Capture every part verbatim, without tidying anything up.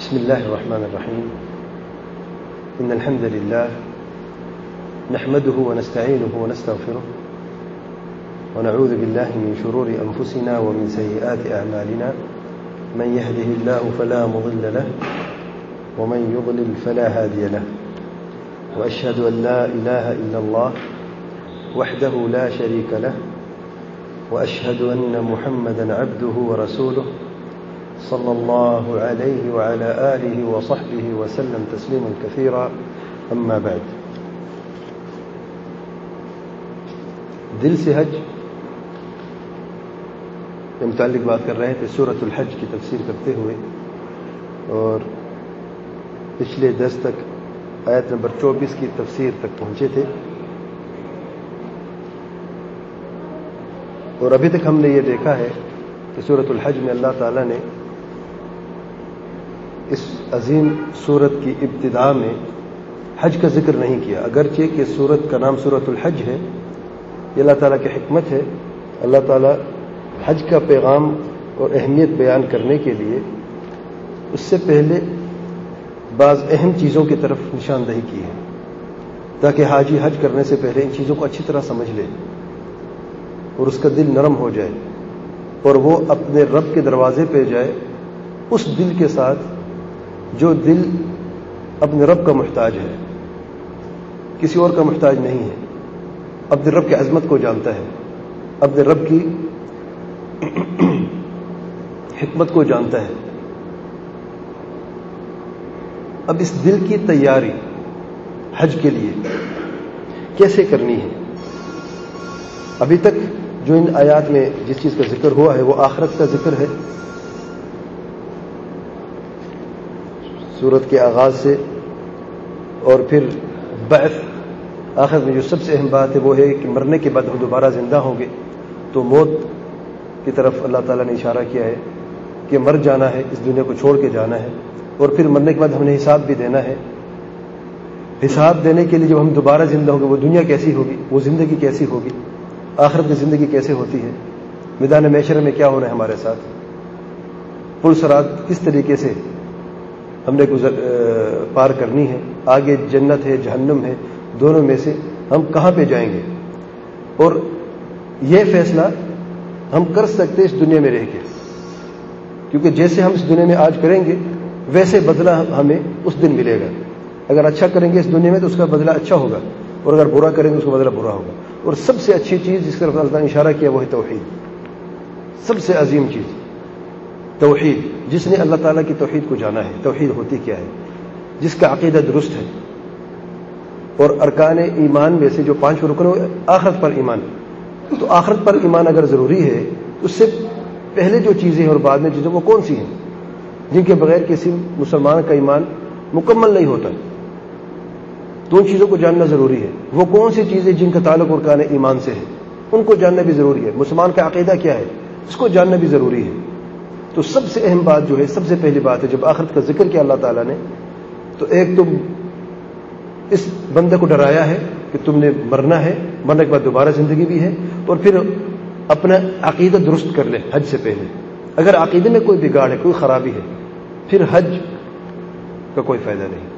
بسم الله الرحمن الرحيم. إن الحمد لله نحمده ونستعينه ونستغفره ونعوذ بالله من شرور أنفسنا ومن سيئات أعمالنا. من يهده الله فلا مضل له ومن يضلل فلا هادي له. وأشهد أن لا إله إلا الله وحده لا شريك له وأشهد أن محمدا عبده ورسوله صلى الله عليه وعلى آله وصحبه وسلم تسليما كثيرا. أما بعد. دل سے حج کے متعلق بات کر رہے تھے سورۃ الحج کی تفسیر کرتے ہوئے، اور پچھلے درس تک آیت نمبر چوبیس کی تفسیر تک پہنچے تھے، اور ابھی تک ہم نے یہ دیکھا ہے کہ سورۃ الحج میں اللہ تعالیٰ نے اس عظیم سورت کی ابتدا میں حج کا ذکر نہیں کیا، اگرچہ کہ سورت کا نام سورۃ الحج ہے۔ یہ اللہ تعالیٰ کی حکمت ہے، اللہ تعالیٰ حج کا پیغام اور اہمیت بیان کرنے کے لیے اس سے پہلے بعض اہم چیزوں کی طرف نشاندہی کی ہے، تاکہ حاجی حج کرنے سے پہلے ان چیزوں کو اچھی طرح سمجھ لے اور اس کا دل نرم ہو جائے، اور وہ اپنے رب کے دروازے پہ جائے اس دل کے ساتھ جو دل اپنے رب کا محتاج ہے، کسی اور کا محتاج نہیں ہے، اپنے رب کی عظمت کو جانتا ہے، اپنے رب کی حکمت کو جانتا ہے۔ اب اس دل کی تیاری حج کے لیے کیسے کرنی ہے؟ ابھی تک جو ان آیات میں جس چیز کا ذکر ہوا ہے وہ آخرت کا ذکر ہے۔ سورت کے آغاز سے اور پھر بعث، آخر میں جو سب سے اہم بات ہے وہ ہے کہ مرنے کے بعد ہم دوبارہ زندہ ہوں گے، تو موت کی طرف اللہ تعالیٰ نے اشارہ کیا ہے کہ مر جانا ہے، اس دنیا کو چھوڑ کے جانا ہے، اور پھر مرنے کے بعد ہم نے حساب بھی دینا ہے۔ حساب دینے کے لیے جب ہم دوبارہ زندہ ہوں گے وہ دنیا کیسی ہوگی، وہ زندگی کیسی ہوگی، آخرت کی زندگی کیسے ہوتی ہے، میدان محشر میں کیا ہونا ہے ہمارے ساتھ، پل صراط کس طریقے سے ہم نے گزر پار کرنی ہے، آگے جنت ہے جہنم ہے، دونوں میں سے ہم کہاں پہ جائیں گے، اور یہ فیصلہ ہم کر سکتے اس دنیا میں رہ کے، کیونکہ جیسے ہم اس دنیا میں آج کریں گے ویسے بدلہ ہمیں اس دن ملے گا۔ اگر اچھا کریں گے اس دنیا میں تو اس کا بدلہ اچھا ہوگا، اور اگر برا کریں گے اس کا بدلہ برا ہوگا۔ اور سب سے اچھی چیز جس طرف اللہ نے اشارہ کیا وہ ہے توحید، سب سے عظیم چیز توحید۔ جس نے اللہ تعالیٰ کی توحید کو جانا ہے، توحید ہوتی کیا ہے، جس کا عقیدہ درست ہے، اور ارکان ایمان میں سے جو پانچ رکن ہے آخرت پر ایمان، تو آخرت پر ایمان اگر ضروری ہے تو اس سے پہلے جو چیزیں ہیں اور بعد میں چیزیں وہ کون سی ہیں جن کے بغیر کسی مسلمان کا ایمان مکمل نہیں ہوتا، تو ان چیزوں کو جاننا ضروری ہے۔ وہ کون سی چیزیں جن کا تعلق ارکان ایمان سے ہے ان کو جاننا بھی ضروری ہے۔ مسلمان کا عقیدہ کیا ہے اس کو جاننا بھی ضروری ہے۔ تو سب سے اہم بات جو ہے، سب سے پہلی بات ہے، جب آخرت کا ذکر کیا اللہ تعالیٰ نے، تو ایک تو اس بندے کو ڈرایا ہے کہ تم نے مرنا ہے، مرنے کے بعد دوبارہ زندگی بھی ہے، اور پھر اپنا عقیدہ درست کر لے حج سے پہلے۔ اگر عقیدے میں کوئی بگاڑ ہے، کوئی خرابی ہے، پھر حج کا کوئی فائدہ نہیں۔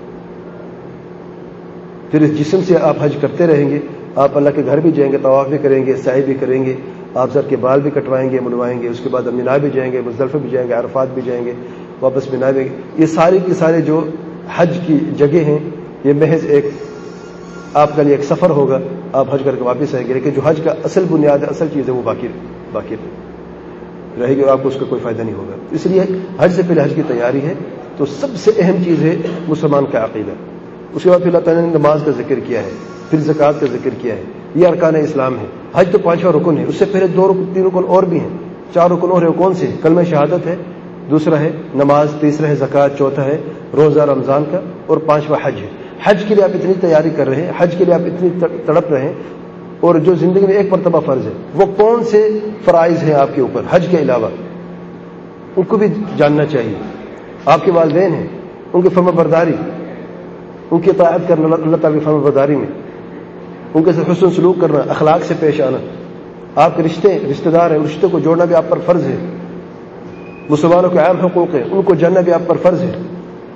پھر اس جسم سے آپ حج کرتے رہیں گے، آپ اللہ کے گھر بھی جائیں گے، طواف بھی کریں گے، سعی بھی کریں گے، آپ سر کے بال بھی کٹوائیں گے، منڈوائیں گے، اس کے بعد مینا بھی جائیں گے، مزدلفہ بھی جائیں گے، عرفات بھی جائیں گے، واپس مینا بھی۔ یہ ساری کی سارے جو حج کی جگہ ہیں یہ محض ایک آپ کا لیے ایک سفر ہوگا، آپ حج کر کے واپس آئیں گے، لیکن جو حج کا اصل بنیاد ہے، اصل چیز ہے، وہ باقی باقی رہے گی اور آپ کو اس کا کوئی فائدہ نہیں ہوگا۔ اس لیے حج سے پہلے حج کی تیاری ہے، تو سب سے اہم چیز ہے مسلمان کا عقیدہ۔ اس کے بعد پھر اللہ تعالیٰ نے نماز کا ذکر کیا ہے، پھر زکوٰۃ کا ذکر کیا ہے، یہ ارکان اسلام ہے۔ حج تو پانچواں رکن ہے، اس سے پہلے دو رکن تین رکن اور بھی ہیں، چار رکن اور ہیں، کون سے؟ کلمہ شہادت ہے، دوسرا ہے نماز، تیسرا ہے زکوٰۃ، چوتھا ہے روزہ رمضان کا، اور پانچواں حج ہے۔ حج کے لیے آپ اتنی تیاری کر رہے ہیں، حج کے لیے آپ اتنی تڑپ رہے ہیں، اور جو زندگی میں ایک مرتبہ فرض ہے وہ کون سے فرائض ہیں آپ کے اوپر حج کے علاوہ، ان کو بھی جاننا چاہیے۔ آپ کے والدین ہیں، ان کی فرما برداری، ان کی اطاعت کرنا اللہ تعالیٰ کی فرما برداری میں، ان کے ساتھ حسن سلوک کرنا، اخلاق سے پیش آنا، آپ کے رشتے رشتہ دار ہیں، رشتے کو جوڑنا بھی آپ پر فرض ہے، مسلمانوں کے عام حقوق ہیں ان کو جاننا بھی آپ پر فرض ہے،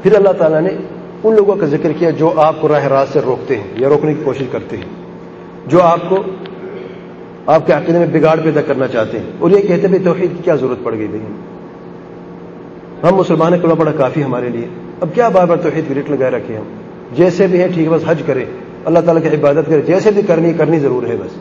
پھر اللہ تعالیٰ نے ان لوگوں کا ذکر کیا جو آپ کو راہ راست سے روکتے ہیں یا روکنے کی کوشش کرتے ہیں، جو آپ کو آپ کے عقیدے میں بگاڑ پیدا کرنا چاہتے ہیں، اور یہ کہتے ہیں توحید کی کیا ضرورت پڑ گئی بھائی، ہم مسلمان ہیں، کلمہ پڑھا کافی ہمارے لیے، اب کیا بار بار توحید کی ریٹ لگائے رکھے ہم، جیسے بھی ہے ٹھیک ہے، بس حج کرے، اللہ تعالیٰ کی عبادت کرے، جیسے بھی کرنی کرنی ضرور ہے بس.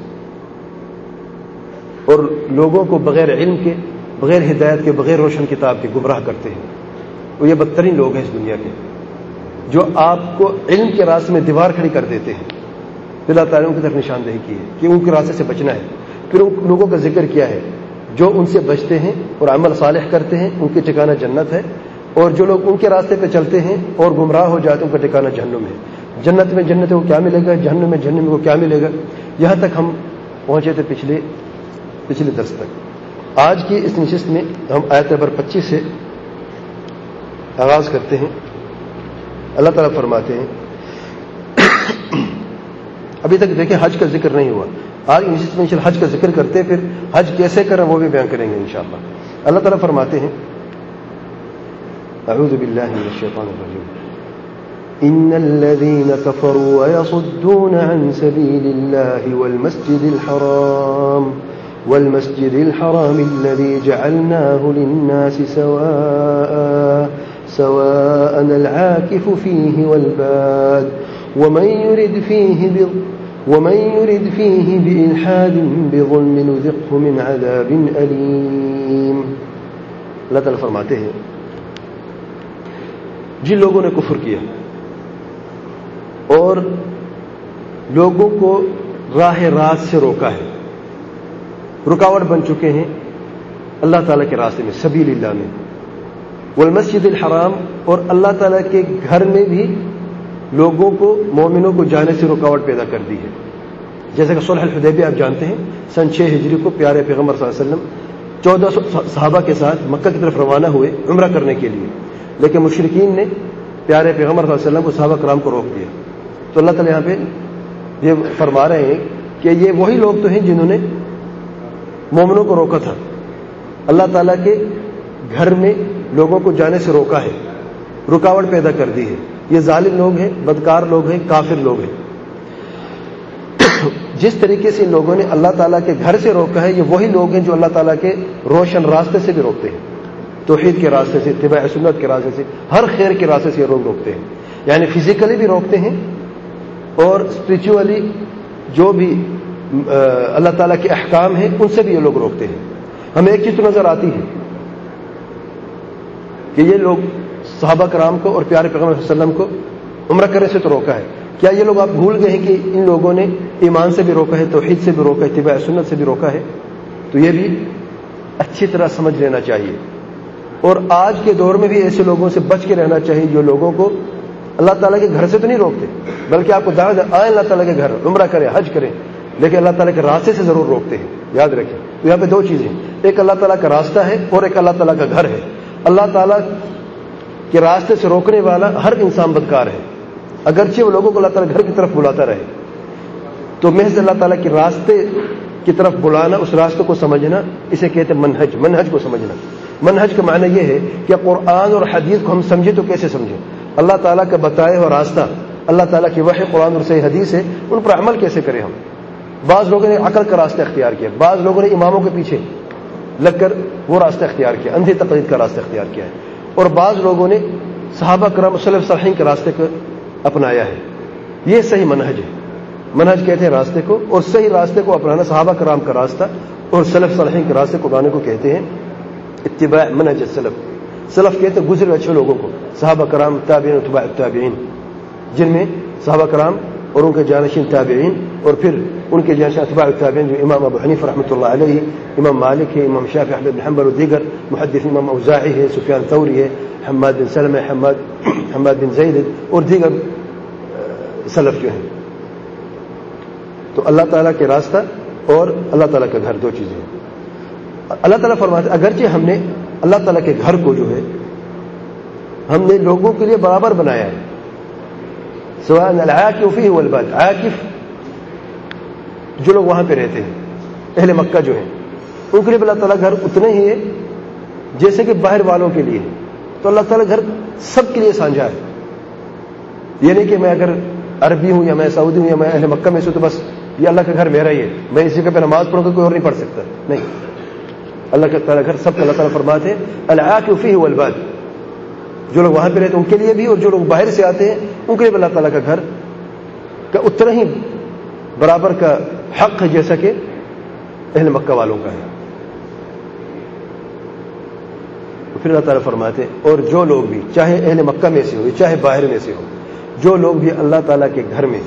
اور لوگوں کو بغیر علم کے، بغیر ہدایت کے، بغیر روشن کتاب کے گمراہ کرتے ہیں. وہ یہ بدترین لوگ ہیں اس دنیا کے، جو آپ کو علم کے راستے میں دیوار کھڑی کر دیتے ہیں. اللہ تعالیٰ نے ان کی طرف نشاندہی کی ہے کہ ان کے راستے سے بچنا ہے. پھر ان لوگوں کا ذکر کیا ہے جو ان سے بچتے ہیں اور عمل صالح کرتے ہیں، ان کے ٹھکانہ جنت ہے، اور جو لوگ ان کے راستے پہ چلتے ہیں اور گمراہ ہو جاتے ہیں ان کا ٹھکانہ جہنم ہے. جنت میں جنت کو کیا ملے گا، جہنم میں جہنم کو کیا ملے گا. یہاں تک ہم پہنچے تھے پچھلے پچھلے درس تک. آج کی اس نشست میں ہم آیت نمبر پچیس سے آغاز کرتے ہیں. اللہ تعالیٰ فرماتے ہیں، ابھی تک دیکھیں حج کا ذکر نہیں ہوا، آج نشست میں حج کا ذکر کرتے ہیں، پھر حج کیسے کریں وہ بھی بیان کریں گے انشاءاللہ. اللہ تعالیٰ فرماتے ہیں، اعوذ باللہ من الشیطان الرجیم، ان الذين كفروا ويصدون عن سبيل الله والمسجد الحرام والمسجد الحرام الذي جعلناه للناس سواء سواء العاكف فيه والباد ومن يرد فيه ب ومن يرد فيه بإلحاد بظلم نذقه من عذاب أليم. اللہ تعالیٰ فرماتے ہیں، جن لوگوں نے کفر کیا اور لوگوں کو راہ راست سے روکا ہے، رکاوٹ بن چکے ہیں اللہ تعالیٰ کے راستے میں، سبیل اللہ میں، والمسجد الحرام، اور اللہ تعالیٰ کے گھر میں بھی لوگوں کو، مومنوں کو جانے سے رکاوٹ پیدا کر دی ہے. جیسے کہ صلح الحدیبیہ آپ جانتے ہیں، سن چھ ہجری کو پیارے پیغمبر صلی اللہ علیہ وسلم چودہ سو صحابہ کے ساتھ مکہ کی طرف روانہ ہوئے عمرہ کرنے کے لیے، لیکن مشرکین نے پیارے پیغمبر صلی اللہ علیہ وسلم کو، صحابہ کرام کو روک دیا. تو اللہ تعالیٰ یہاں پہ یہ فرما رہے ہیں کہ یہ وہی لوگ تو ہیں جنہوں نے مومنوں کو روکا تھا، اللہ تعالیٰ کے گھر میں لوگوں کو جانے سے روکا ہے، رکاوٹ پیدا کر دی ہے. یہ ظالم لوگ ہیں، بدکار لوگ ہیں، کافر لوگ ہیں. جس طریقے سے ان لوگوں نے اللہ تعالیٰ کے گھر سے روکا ہے، یہ وہی لوگ ہیں جو اللہ تعالیٰ کے روشن راستے سے بھی روکتے ہیں، توحید کے راستے سے، اتباع سنت کے راستے سے، ہر خیر کے راستے سے یہ لوگ روکتے ہیں. یعنی فزیکلی بھی روکتے ہیں اور اسپرچولی جو بھی اللہ تعالیٰ کے احکام ہیں ان سے بھی یہ لوگ روکتے ہیں. ہمیں ایک چیز تو نظر آتی ہے کہ یہ لوگ صحابہ کرام کو اور پیارے پیغمبر صلی اللہ علیہ وسلم کو عمرہ کرنے سے تو روکا ہے. کیا یہ لوگ آپ بھول گئے ہیں کہ ان لوگوں نے ایمان سے بھی روکا ہے، توحید سے بھی روکا ہے، اتباع سنت سے بھی روکا ہے؟ تو یہ بھی اچھی طرح سمجھ لینا چاہیے. اور آج کے دور میں بھی ایسے لوگوں سے بچ کے رہنا چاہیے جو لوگوں کو اللہ تعالیٰ کے گھر سے تو نہیں روکتے، بلکہ آپ کو دعوت آئیں اللہ تعالیٰ کے گھر، عمرہ کریں، حج کریں، لیکن اللہ تعالیٰ کے راستے سے ضرور روکتے ہیں. یاد رکھیں، تو یہاں پہ دو چیزیں، ایک اللہ تعالیٰ کا راستہ ہے اور ایک اللہ تعالیٰ کا گھر ہے. اللہ تعالیٰ کے راستے سے روکنے والا ہر انسان بدکار ہے، اگرچہ وہ لوگوں کو اللہ تعالیٰ گھر کی طرف بلاتا رہے. تو محض اللہ تعالیٰ کے راستے کی طرف بلانا، اس راستے کو سمجھنا، اسے کہتے ہیں منہج. منہج کو سمجھنا، منہج کا معنی یہ ہے کہ قرآن اور حدیث کو ہم سمجھیں تو کیسے سمجھیں، اللہ تعالیٰ کا بتایا ہوا راستہ، اللہ تعالیٰ کی وحی قرآن اور صحیح حدیث ہے، ان پر عمل کیسے کریں ہم. بعض لوگوں نے عقل کا راستہ اختیار کیا، بعض لوگوں نے اماموں کے پیچھے لگ کر وہ راستہ اختیار کیا، اندھی تقلید کا راستہ اختیار کیا ہے، اور بعض لوگوں نے صحابہ کرام سلف صالحین کے راستے کو اپنایا ہے. یہ صحیح منہج ہے. منہج کہتے ہیں راستے کو، اور صحیح راستے کو اپنانا، صحابہ کرام کا راستہ اور سلف صالحین کے راستے کو اپنانے کو کہتے ہیں اتباع منہج السلف. سلف کہتے ہیں گزرے اچھے لوگوں کو، صحابہ کرام، تابعین، اتباع التابعین، جن میں صحابہ کرام اور ان کے جانشین تابعین، اور پھر ان کے جانشین اتباع التابعین جو امام ابو حنیفہ رحمۃ اللہ علیہ، امام مالک ہے، امام شافعی، احمد بن حنبل اور دیگر محدث، امام اوزاعی ہے، سفیان ثوری ہے، حماد بن سلمہ، حماد حماد بن زید اور دیگر سلف جو ہیں. تو اللہ تعالیٰ کے راستہ اور اللہ تعالیٰ کا گھر دو چیزیں ہیں. اللہ تعالیٰ فرماتے ہیں اگرچہ ہم نے اللہ تعالیٰ کے گھر کو جو ہے ہم نے لوگوں کے لیے برابر بنایا ہے، سواء العاکف فیہ والباد، عاکف جو لوگ وہاں پہ رہتے ہیں، اہل مکہ جو ہیں، ان کے لیے اللہ تعالیٰ گھر اتنے ہی ہے جیسے کہ باہر والوں کے لیے. تو اللہ تعالیٰ گھر سب کے لیے سانجھا ہے. یہ نہیں کہ میں اگر عربی ہوں یا میں سعودی ہوں یا میں اہل مکہ میں سے تو بس یہ اللہ کا گھر میرا ہی ہے, میں اسی جگہ پہ نماز پڑھوں گا کوئی اور نہیں پڑھ سکتا. نہیں, اللہ کا تعالیٰ گھر سب کا اللہ تعالیٰ فرماتے ہیں العاکف فیہ والباد, جو لوگ وہاں پہ رہتے ہیں ان کے لیے بھی اور جو لوگ باہر سے آتے ہیں ان کے لیے اللہ تعالیٰ کا گھر کا اتنا ہی برابر کا حق ہے جیسا کہ اہل مکہ والوں کا ہے. پھر اللہ تعالیٰ فرماتے ہیں اور جو لوگ بھی چاہے اہل مکہ میں سے ہو چاہے باہر میں سے ہو, جو لوگ بھی اللہ تعالیٰ کے گھر میں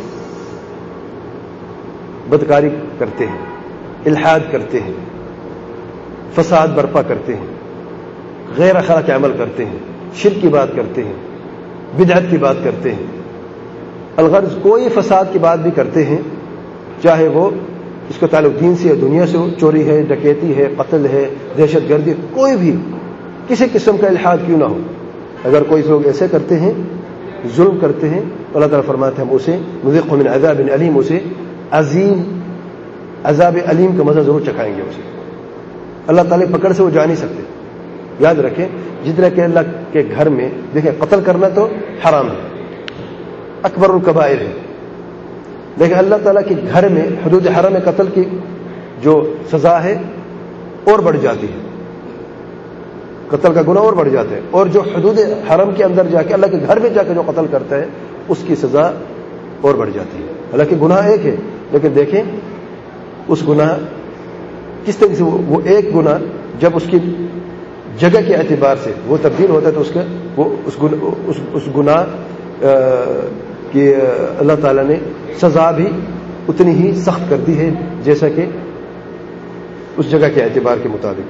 بدکاری کرتے ہیں, الحاد کرتے ہیں, فساد برپا کرتے ہیں, غیر اخلاقی عمل کرتے ہیں, شرک کی بات کرتے ہیں, بدعت کی بات کرتے ہیں, الغرض کوئی فساد کی بات بھی کرتے ہیں, چاہے وہ اس کا تعلق دین سے یا دنیا سے ہو, چوری ہے, ڈکیتی ہے, قتل ہے, دہشت گردی, کوئی بھی کسی قسم کا الحاد کیوں نہ ہو, اگر کوئی لوگ ایسے کرتے ہیں, ظلم کرتے ہیں, تو اللہ تعالیٰ فرماتے ہیں ہم اسے نذقہ من عذاب علیم, اسے عظیم عذاب علیم کا مزہ ضرور چکھائیں گے اسے. اللہ تعالیٰ پکڑ سے وہ جا نہیں سکتے. یاد رکھیں جتنا کہ اللہ کے گھر میں دیکھیں قتل کرنا تو حرام ہے, اکبر الکبائر ہے, لیکن اللہ تعالیٰ کے گھر میں حدود حرم میں قتل کی جو سزا ہے اور بڑھ جاتی ہے, قتل کا گناہ اور بڑھ جاتا ہے, اور جو حدود حرم کے اندر جا کے اللہ کے گھر میں جا کے جو قتل کرتا ہے اس کی سزا اور بڑھ جاتی ہے. حالانکہ گناہ ایک ہے, لیکن دیکھیں اس گناہ کس طرح سے وہ ایک گناہ جب اس کی جگہ کے اعتبار سے وہ تبدیل ہوتا ہے تو اس کا وہ اس گناہ, اس, اس گناہ کی اللہ تعالیٰ نے سزا بھی اتنی ہی سخت کر دی ہے جیسا کہ اس جگہ کے اعتبار کے مطابق.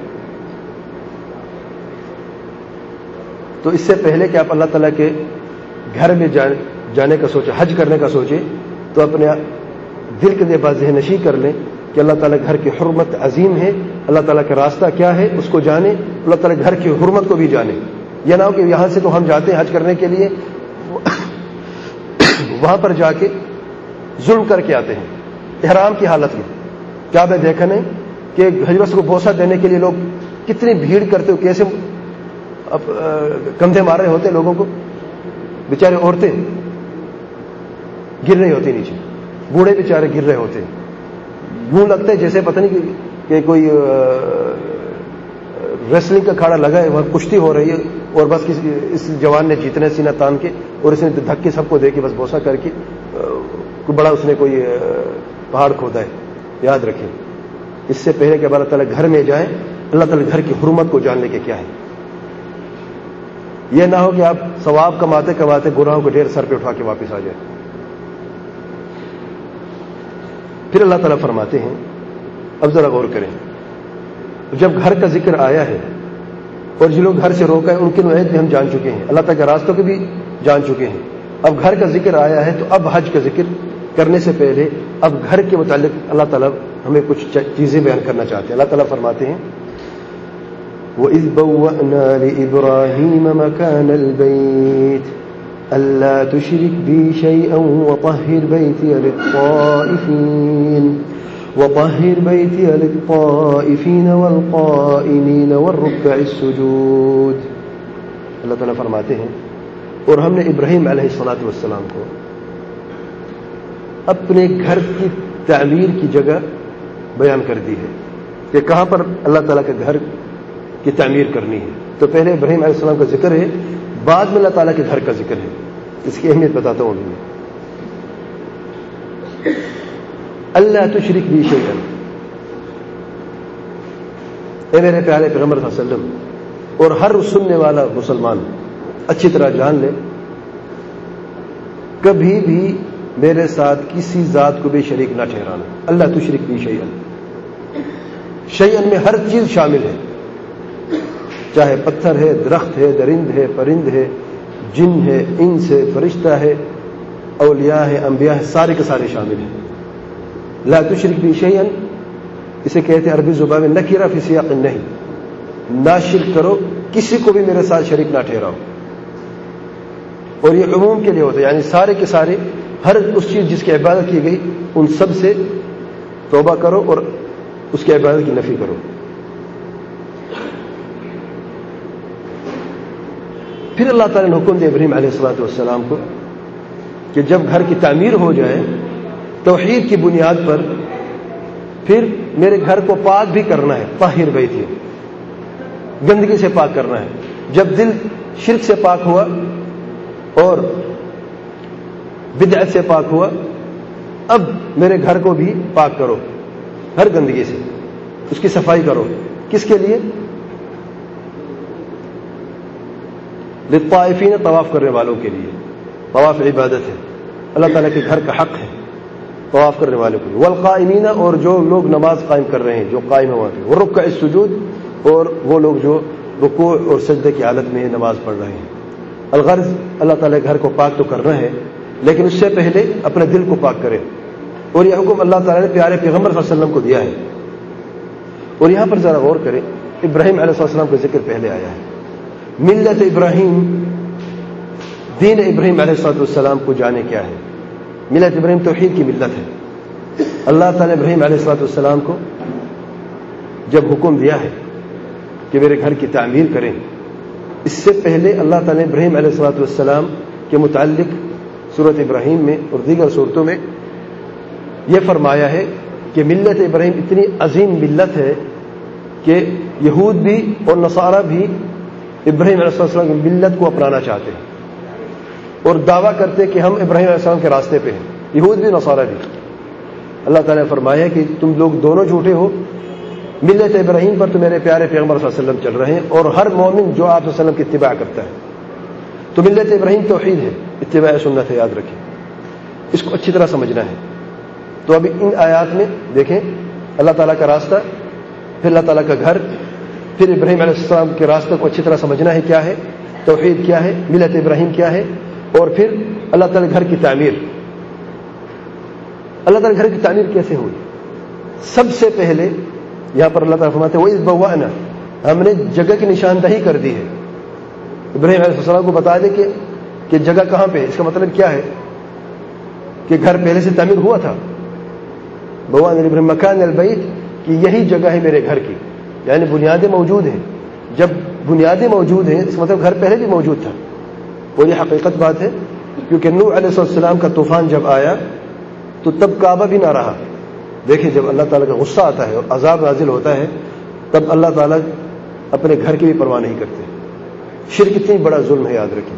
تو اس سے پہلے کہ آپ اللہ تعالیٰ کے گھر میں جانے کا سوچیں, حج کرنے کا سوچیں, تو اپنے دل کے دے باز ذہن نشی کر لیں کہ اللہ تعالیٰ گھر کی حرمت عظیم ہے, اللہ تعالیٰ کا راستہ کیا ہے اس کو جانیں, اللہ تعالیٰ گھر کی حرمت کو بھی جانیں. یہ نہ ہو کہ یہاں سے تو ہم جاتے ہیں حج کرنے کے لیے, وہاں پر جا کے ظلم کر کے آتے ہیں احرام کی حالت میں. کیا میں دیکھا نہیں کہ حجر کو بوسہ دینے کے لیے لوگ کتنی بھیڑ کرتے ہو, کیسے اب کندھے مار رہے ہوتے لوگوں کو, بیچارے عورتیں گر رہی ہوتی نیچے, بوڑھے بیچارے گر رہے ہوتے, یوں لگتا ہے جیسے پتہ نہیں کہ کوئی ریسلنگ کا کھاڑا لگا ہے, وہاں کشتی ہو رہی ہے اور بس کسی اس جوان نے جیتنے سینہ تان کے اور اس نے دھکے سب کو دے کے بس بوسہ کر کے کوئی بڑا اس نے کوئی پہاڑ کھودا ہے. یاد رکھیں اس سے پہلے کہ اللہ تعالیٰ گھر میں جائیں, اللہ تعالیٰ گھر کی حرمت کو جاننے کے کیا ہے. یہ نہ ہو کہ آپ ثواب کماتے کماتے گناہوں کو ڈھیر سر پہ اٹھا کے واپس آ جائیں. پھر اللہ تعالیٰ فرماتے ہیں, اب ذرا غور کریں, جب گھر کا ذکر آیا ہے اور جن لوگ گھر سے روکا ہے ان کے نوعیت بھی ہم جان چکے ہیں, اللہ تعالیٰ کے راستوں کے بھی جان چکے ہیں, اب گھر کا ذکر آیا ہے تو اب حج کا ذکر کرنے سے پہلے اب گھر کے متعلق اللہ تعالیٰ ہمیں کچھ چیزیں بیان کرنا چاہتے ہیں. اللہ تعالیٰ فرماتے ہیں وَإِذْ بَوَّأْنَا لِإِبْرَاهِيمَ مَكَانَ الْبَيْتِ أَلَّا تُشْرِكْ بِي شَيْئًا وَطَهِّرْ بَيْتِيَ لِلطَّائِفِينَ وَطَهِّرْ بَيْتِيَ لِلطَّائِفِينَ وَالْقَائِمِينَ وَالرُّكَّعِ السُّجُودِ. اللہ تعالیٰ فرماتے ہیں اور ہم نے ابراہیم علیہ الصلاۃ والسلام کو اپنے گھر کی تعمیر کی جگہ بیان کر دی ہے کہ کہاں پر اللہ تعالیٰ کے گھر کی تعمیر کرنی ہے. تو پہلے ابراہیم علیہ السلام کا ذکر ہے, بعد میں اللہ تعالیٰ کے گھر کا ذکر ہے. اس کی اہمیت بتاتا ہوں میں. اللہ تشرک بی شیئا, اے میرے پیارے پیغمبر صلی اللہ علیہ وسلم اور ہر سننے والا مسلمان اچھی طرح جان لے, کبھی بھی میرے ساتھ کسی ذات کو بھی شریک نہ ٹھہرانا. اللہ تشرک بی شیئا, شیئا میں ہر چیز شامل ہے, چاہے پتھر ہے, درخت ہے, درند ہے, پرند ہے, جن ہے, انس ہے, فرشتہ ہے, اولیاء ہے, انبیاء ہے, سارے کے سارے شامل ہیں. لا تشرک بی شیئا اسے کہتے ہیں عربی زبان میں نکرہ فی سیاق النہی, نہ شرک کرو, کسی کو بھی میرے ساتھ شریک نہ ٹھہراؤ. اور یہ عموم کے لیے ہوتا ہے, یعنی سارے کے سارے ہر اس چیز جس کی عبادت کی گئی ان سب سے توبہ کرو اور اس کی عبادت کی نفی کرو. پھر اللہ تعالیٰ نے حکم دیا ابراہیم علیہ الصلوۃ والسلام کو کہ جب گھر کی تعمیر ہو جائے توحید کی بنیاد پر، پھر میرے گھر کو پاک بھی کرنا ہے، طاہر بیتی، گندگی سے پاک کرنا ہے۔ جب دل شرک سے پاک ہوا اور بدعت سے پاک ہوا، اب میرے گھر کو بھی پاک کرو ہر گندگی سے، اس کی صفائی کرو۔ کس کے لیے؟ للطائفین، طواف کرنے والوں کے لیے۔ طواف عبادت ہے، اللہ تعالیٰ کے گھر کا حق ہے طواف کرنے والوں کے لیے۔ والقائمین، اور جو لوگ نماز قائم کر رہے ہیں، جو قائم ہوا ہے، والرکع السجود، اور وہ لوگ جو رکوع اور سجدے کی حالت میں نماز پڑھ رہے ہیں۔ الغرض اللہ تعالیٰ گھر کو پاک تو کرنا ہے، لیکن اس سے پہلے اپنے دل کو پاک کرے، اور یہ حکم اللہ تعالیٰ نے پیارے پیغمبر صلی اللہ علیہ وسلم کو دیا ہے۔ اور یہاں پر ذرا غور کریں، ابراہیم علیہ السلام کا ذکر پہلے آیا ہے۔ ملت ابراہیم، دین ابراہیم علیہ السلام کو جانے کیا ہے؟ ملت ابراہیم توحید کی ملت ہے۔ اللہ تعالیٰ نے ابراہیم علیہ السلام کو جب حکم دیا ہے کہ میرے گھر کی تعمیر کریں، اس سے پہلے اللہ تعالیٰ نے ابراہیم علیہ السلام کے متعلق سورۃ ابراہیم میں اور دیگر صورتوں میں یہ فرمایا ہے کہ ملت ابراہیم اتنی عظیم ملت ہے کہ یہود بھی اور نصارہ بھی ابراہیم علیہ السلام کی ملت کو اپنانا چاہتے ہیں اور دعویٰ کرتے ہیں کہ ہم ابراہیم علیہ السلام کے راستے پہ ہیں، یہود بھی نصارہ بھی۔ اللہ تعالیٰ نے فرمایا کہ تم لوگ دونوں جھوٹے ہو، ملت ابراہیم پر تو میرے پیارے پیغمبر صلی اللہ علیہ وسلم چل رہے ہیں، اور ہر مومن جو آپ صلی اللہ علیہ وسلم کی اتباع کرتا ہے۔ تو ملت ابراہیم توحید ہے، اتباع سنت ہے، یاد رکھیں، اس کو اچھی طرح سمجھنا ہے۔ تو ابھی ان آیات میں دیکھیں اللہ تعالیٰ کا راستہ، پھر اللہ تعالیٰ کا گھر، پھر ابراہیم علیہ السلام کے راستے کو اچھی طرح سمجھنا ہے، کیا ہے توحید، کیا ہے ملت ابراہیم، کیا ہے، اور پھر اللہ تعالیٰ گھر کی تعمیر۔ اللہ تعالیٰ گھر کی تعمیر کیسے ہوئی؟ سب سے پہلے یہاں پر اللہ تعالیٰ فرماتے ہیں وَإِذْ بَوَّأْنَا، ہم نے جگہ کی نشاندہی کر دی ہے۔ ابراہیم علیہ السلام کو بتا دے کہ کہ جگہ کہاں پہ ہے۔ اس کا مطلب کیا ہے کہ گھر پہلے سے تعمیر ہوا تھا۔ بوان ابراہیم مکان البیت، کہ یہی جگہ ہے میرے گھر کی، یعنی بنیادیں موجود ہیں۔ جب بنیادیں موجود ہیں اس کا مطلب گھر پہلے بھی موجود تھا، اور یہ حقیقت بات ہے، کیونکہ نوح علیہ السلام کا طوفان جب آیا تو تب کعبہ بھی نہ رہا۔ دیکھیں جب اللہ تعالیٰ کا غصہ آتا ہے اور عذاب نازل ہوتا ہے تب اللہ تعالیٰ اپنے گھر کی بھی پرواہ نہیں کرتے۔ شرک اتنی بڑا ظلم ہے، یاد رکھیں،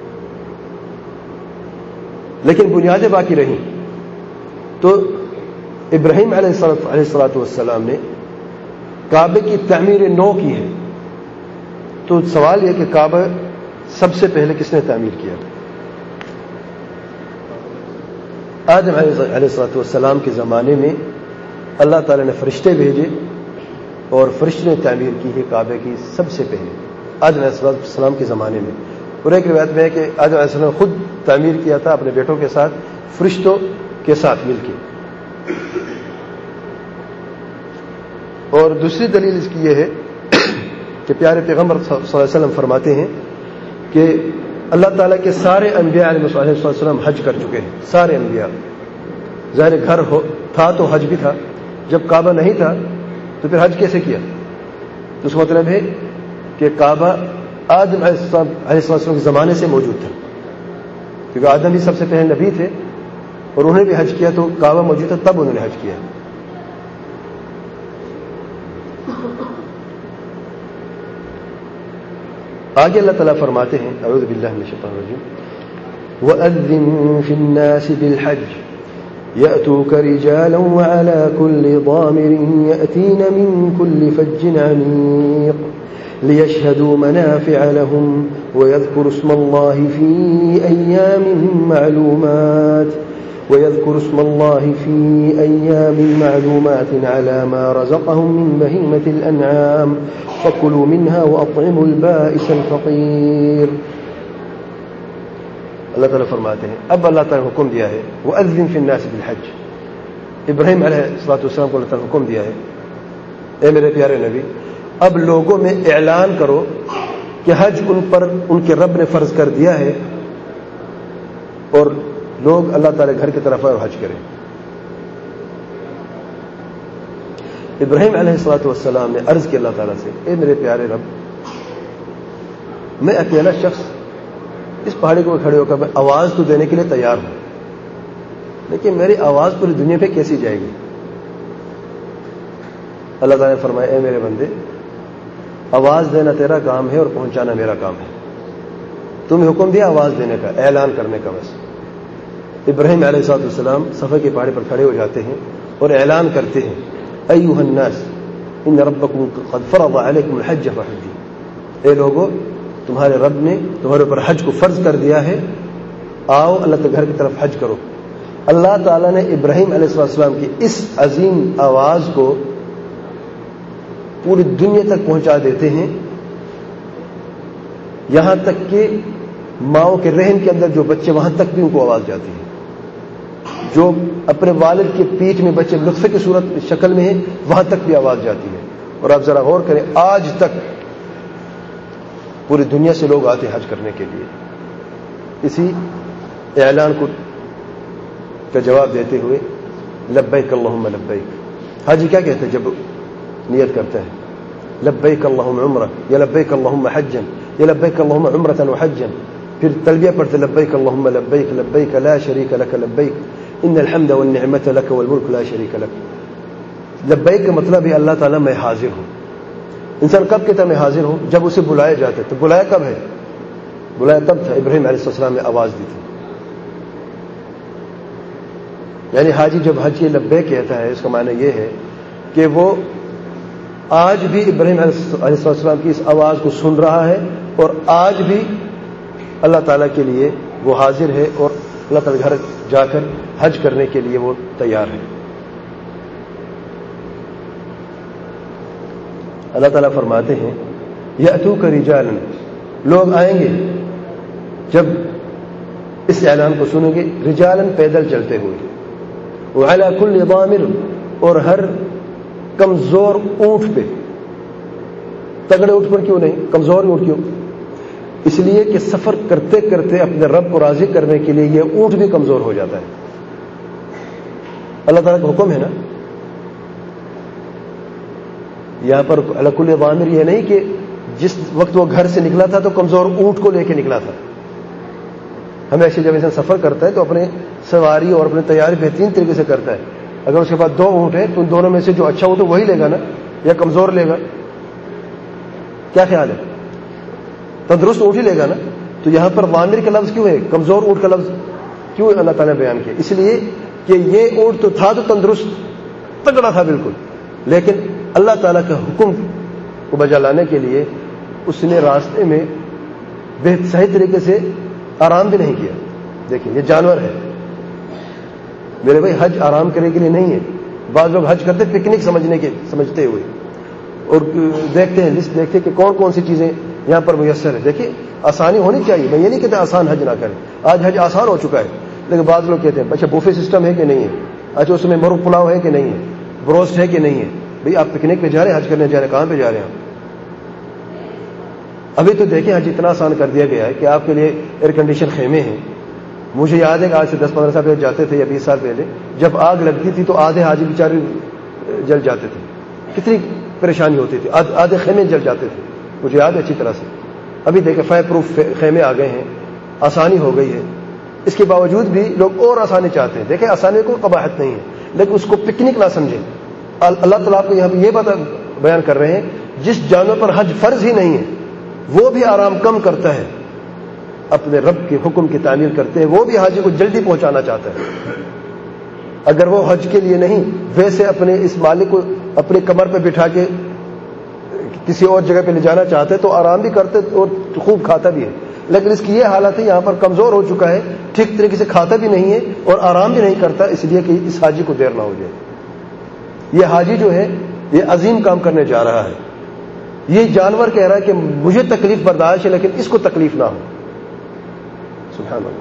لیکن بنیادیں باقی رہیں۔ تو ابراہیم علیہ الصلوۃ والسلام نے کعبے کی تعمیر نو کی ہے۔ تو سوال یہ کہ کعبہ سب سے پہلے کس نے تعمیر کیا؟ آدم علیہ الصلوۃ والسلام کے زمانے میں اللہ تعالیٰ نے فرشتے بھیجے اور فرشتے نے تعمیر کی ہے کعبے کی سب سے پہلے، آدم علیہ السلام کے زمانے میں۔ اور ایک روایت میں ہے کہ آدم علیہ السلام خود تعمیر کیا تھا اپنے بیٹوں کے ساتھ، فرشتوں کے ساتھ مل کے۔ اور دوسری دلیل اس کی یہ ہے کہ پیارے پیغمبر صلی اللہ علیہ وسلم فرماتے ہیں کہ اللہ تعالیٰ کے سارے انبیاء علیہ السلام حج کر چکے ہیں، سارے انبیاء۔ ظاہر گھر ہو تھا تو حج بھی تھا، جب کعبہ نہیں تھا تو پھر حج کیسے کیا؟ تو اس کا مطلب ہے کہ کعبہ آدم علیہ السلام کے زمانے سے موجود تھا، کیونکہ آدم بھی سب سے پہلے نبی تھے اور انہوں نے بھی حج کیا، تو کعبہ موجود تھا تب انہوں نے حج کیا۔ آگے اللہ تعالیٰ فرماتے ہیں اعوذ باللہ من الشیطان الرجیم وَأَذِّن فِي النَّاسِ بِالْحَجِّ يَأْتُوكَ رِجَالًا وَعَلَى كُلِّ ضَامِرٍ يَأْتِينَ مِنْ كُلِّ فَجٍّ عَمِيقٍ لِيَشْهَدُوا مَنَافِعَ لَهُمْ وَيَذْكُرُوا اسْمَ اللَّهِ فِي أَيَّامٍ مَّعْلُومَاتٍ ويذكر اسم الله في أيام معلومات على ما رزقهم من بهيمة الأنعام فكلوا منها وأطعموا البائس الفقير۔ اللہ تعالیٰ فرماتے ہیں اب اللہ تعالیٰ نے حکم دیا ہے وَأَذِّن فِي النَّاسِ بِالْحَجِّ، ابراہیم علیہ السلام کو اللہ تعالیٰ نے حکم دیا ہے اے میرے پیارے نبی اب لوگوں میں اعلان کرو کہ حج ان پر ان کے رب نے فرض کر دیا ہے، اور لوگ اللہ تعالیٰ گھر کی طرف آئے اور حج کریں۔ ابراہیم علیہ الصلوۃ والسلام نے عرض کیا اللہ تعالیٰ سے اے میرے پیارے رب، میں اکیلا شخص اس پہاڑی کو کھڑے ہو کر میں آواز تو دینے کے لیے تیار ہوں، لیکن میری آواز پوری دنیا پہ کیسی جائے گی؟ اللہ تعالیٰ نے فرمایا اے میرے بندے، آواز دینا تیرا کام ہے اور پہنچانا میرا کام ہے. تمہیں حکم دیا آواز دینے کا، اعلان کرنے کا بس. ابراہیم علیہ الصلوۃ والسلام صفا کے پہاڑی پر کھڑے ہو جاتے ہیں اور اعلان کرتے ہیں ایھا الناس ان ربکم قد فرض علیکم الحج فحجوا. اے لوگوں، تمہارے رب نے تمہارے اوپر حج کو فرض کر دیا ہے، آؤ اللہ کے گھر کی طرف حج کرو. اللہ تعالیٰ نے ابراہیم علیہ السلام کی اس عظیم آواز کو پوری دنیا تک پہنچا دیتے ہیں، یہاں تک کہ ماؤں کے رحم کے اندر جو بچے وہاں تک بھی ان کو آواز جاتی ہے. جو اپنے والد کے پیٹھ میں بچے نطفے کی صورت شکل میں ہیں وہاں تک بھی آواز جاتی ہے. اور آپ ذرا غور کریں، آج تک پوری دنیا سے لوگ آتے حج کرنے کے لیے. اسی اعلان کو کا جواب دیتے ہوئے لبیک اللہم لبیک. حاجی کیا کہتے ہیں جب نیت کرتا ہے؟ لبیک اللہم عمرہ یا لبیک اللہم حجا یا لبیک اللہم عمرۃ وحجا. پھر تلبیہ پڑھتے لبیک اللہم لبیک لبیک لا شریک لک لبیک ان الحمد والنعمت لک والملک لا شریک لک. لبیک کا مطلب ہے اللہ تعالیٰ میں حاضر ہوں. انسان کب کہتا ہے میں حاضر ہوں؟ جب اسے بلایا جاتا ہے. تو بلایا کب ہے؟ بلایا تب تھا ابراہیم علیہ السلام نے آواز دی تھی. یعنی حاجی جب حج کے لبیک کہتا ہے اس کا معنی یہ ہے کہ وہ آج بھی ابراہیم علیہ السلام کی اس آواز کو سن رہا ہے اور آج بھی اللہ تعالیٰ کے لیے وہ حاضر ہے اور اللہ تعالیٰ گھر جا کر حج کرنے کے لیے وہ تیار ہے. اللہ تعالیٰ فرماتے ہیں یأتوک رجالا، لوگ آئیں گے جب اس اعلان کو سنیں گے، رجالا پیدل چلتے ہوئے، وعلی کل ضامر، اور ہر کمزور اونٹ پہ. تگڑے اونٹ پر کیوں نہیں، کمزور اونٹ کیوں؟ اس لیے کہ سفر کرتے کرتے اپنے رب کو راضی کرنے کے لیے یہ اونٹ بھی کمزور ہو جاتا ہے. اللہ تعالیٰ کا حکم ہے نا. یہاں پر علی کل ضامر یہ نہیں کہ جس وقت وہ گھر سے نکلا تھا تو کمزور اونٹ کو لے کے نکلا تھا. ہمیشہ جب انسان سفر کرتا ہے تو اپنے سواری اور اپنے تیاری بہترین طریقے سے کرتا ہے. اگر اس کے پاس دو اونٹ ہیں تو ان دونوں میں سے جو اچھا اونٹ ہے وہی لے گا نا، یا کمزور لے گا؟ کیا خیال ہے؟ تندرست اونٹ ہی لے گا نا. تو یہاں پر ضامر کا لفظ کیوں ہے، کمزور اونٹ کا لفظ کیوں اللہ تعالیٰ نے بیان کیا؟ اس لیے کہ یہ اونٹ تو تھا تو تندرست تگڑا تھا بالکل، لیکن اللہ تعالیٰ کا حکم کو بجا لانے کے لیے اس نے راستے میں بہت صحیح طریقے سے آرام بھی نہیں کیا. دیکھیں یہ جانور ہے میرے بھائی، حج آرام کرنے کے لیے نہیں ہے. بعض لوگ حج کرتے پکنک سمجھنے کے سمجھتے ہوئے اور دیکھتے ہیں لسٹ دیکھتے ہیں کہ کون کون سی چیزیں یہاں پر میسر ہے. دیکھیے آسانی ہونی چاہیے، میں یہ نہیں کہتا آسان حج نہ کریں، آج حج آسان ہو چکا ہے. لیکن بعض لوگ کہتے ہیں اچھا بوفے سسٹم ہے کہ نہیں ہے، اچھا اس میں مرغ پلاؤ ہے کہ نہیں ہے، بروسٹ ہے کہ نہیں ہے. بھئی آپ پکنک پہ جا رہے ہیں، حج کرنے جا رہے ہیں، کہاں پہ جا رہے ہیں؟ ابھی تو دیکھیں حج اتنا آسان کر دیا گیا ہے کہ آپ کے لیے ایئر کنڈیشن خیمے ہیں. مجھے یاد ہے کہ آج سے دس پندرہ سال پہلے جاتے تھے یا بیس سال پہلے جب آگ لگتی تھی تو آدھے حاجی بیچارے جل جاتے تھے، کتنی پریشانی ہوتی تھی، آدھے خیمے جل جاتے تھے. مجھے یاد ہے اچھی طرح سے. ابھی دیکھیں فائر پروف خیمے آ گئے ہیں، آسانی ہو گئی ہے. اس کے باوجود بھی لوگ اور آسانی چاہتے ہیں. دیکھیں آسانی کو قباحت نہیں ہے، لیکن اس کو پکنک نہ سمجھیں. اللہ تعالیٰ آپ کو یہاں پہ یہ بات بیان کر رہے ہیں جس جانور پر حج فرض ہی نہیں ہے وہ بھی آرام کم کرتا ہے، اپنے رب کے حکم کی تعمیل کرتے ہیں. وہ بھی حاجی کو جلدی پہنچانا چاہتا ہے. اگر وہ حج کے لیے نہیں ویسے اپنے اس مالک کو اپنے کمر پہ بٹھا کے کسی اور جگہ پہ لے جانا چاہتے تو آرام بھی کرتے اور خوب کھاتا بھی ہے. لیکن اس کی یہ حالت ہے یہاں پر کمزور ہو چکا ہے، ٹھیک طریقے سے کھاتا بھی نہیں ہے اور آرام بھی نہیں کرتا، اس لیے کہ اس حاجی کو دیر نہ ہو جائے. یہ حاجی جو ہے یہ عظیم کام کرنے جا رہا ہے. یہ جانور کہہ رہا ہے کہ مجھے تکلیف برداشت ہے لیکن اس کو تکلیف نہ ہو. سبحان اللہ.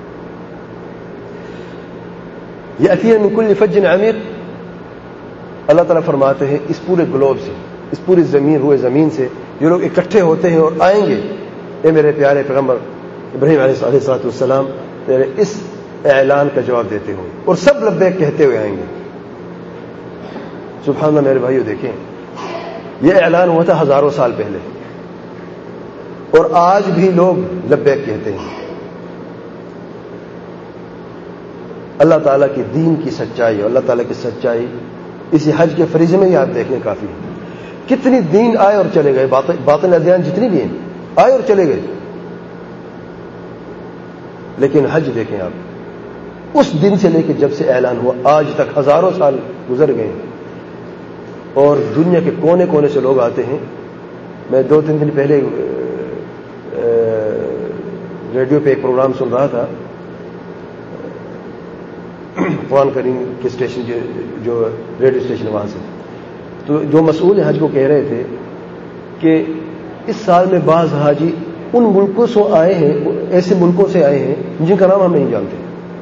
یأتینا من کل فج عمیق. اللہ تعالیٰ فرماتے ہیں اس پورے گلوب سے، اس پوری زمین روئے زمین سے یہ لوگ اکٹھے ہوتے ہیں اور آئیں گے. اے میرے پیارے پیغمبر ابراہیم علیہ الصلوۃ والسلام، تیرے اس اعلان کا جواب دیتے ہوئے، اور سب لبیک کہتے ہوئے آئیں گے. سبحان اللہ. میرے بھائیو دیکھیں یہ اعلان ہوا تھا ہزاروں سال پہلے اور آج بھی لوگ لبیک کہتے ہیں. اللہ تعالیٰ کی دین کی سچائی اور اللہ تعالیٰ کی سچائی اسی حج کے فریضے میں ہی آپ دیکھنے کافی ہے. کتنی دین آئے اور چلے گئے, باطن ادیان جتنی بھی ہیں آئے اور چلے گئے, لیکن حج دیکھیں آپ, اس دن سے لے کے جب سے اعلان ہوا آج تک ہزاروں سال گزر گئے اور دنیا کے کونے کونے سے لوگ آتے ہیں. میں دو تین دن پہلے ریڈیو پہ ایک پروگرام سن رہا تھا, قرآن کریم کے اسٹیشن جو ریڈیو اسٹیشن وہاں سے, تو جو مسئول حج کو کہہ رہے تھے کہ اس سال میں بعض حاجی ان ملکوں سے آئے ہیں, ایسے ملکوں سے آئے ہیں جن کا نام ہم نہیں جانتے.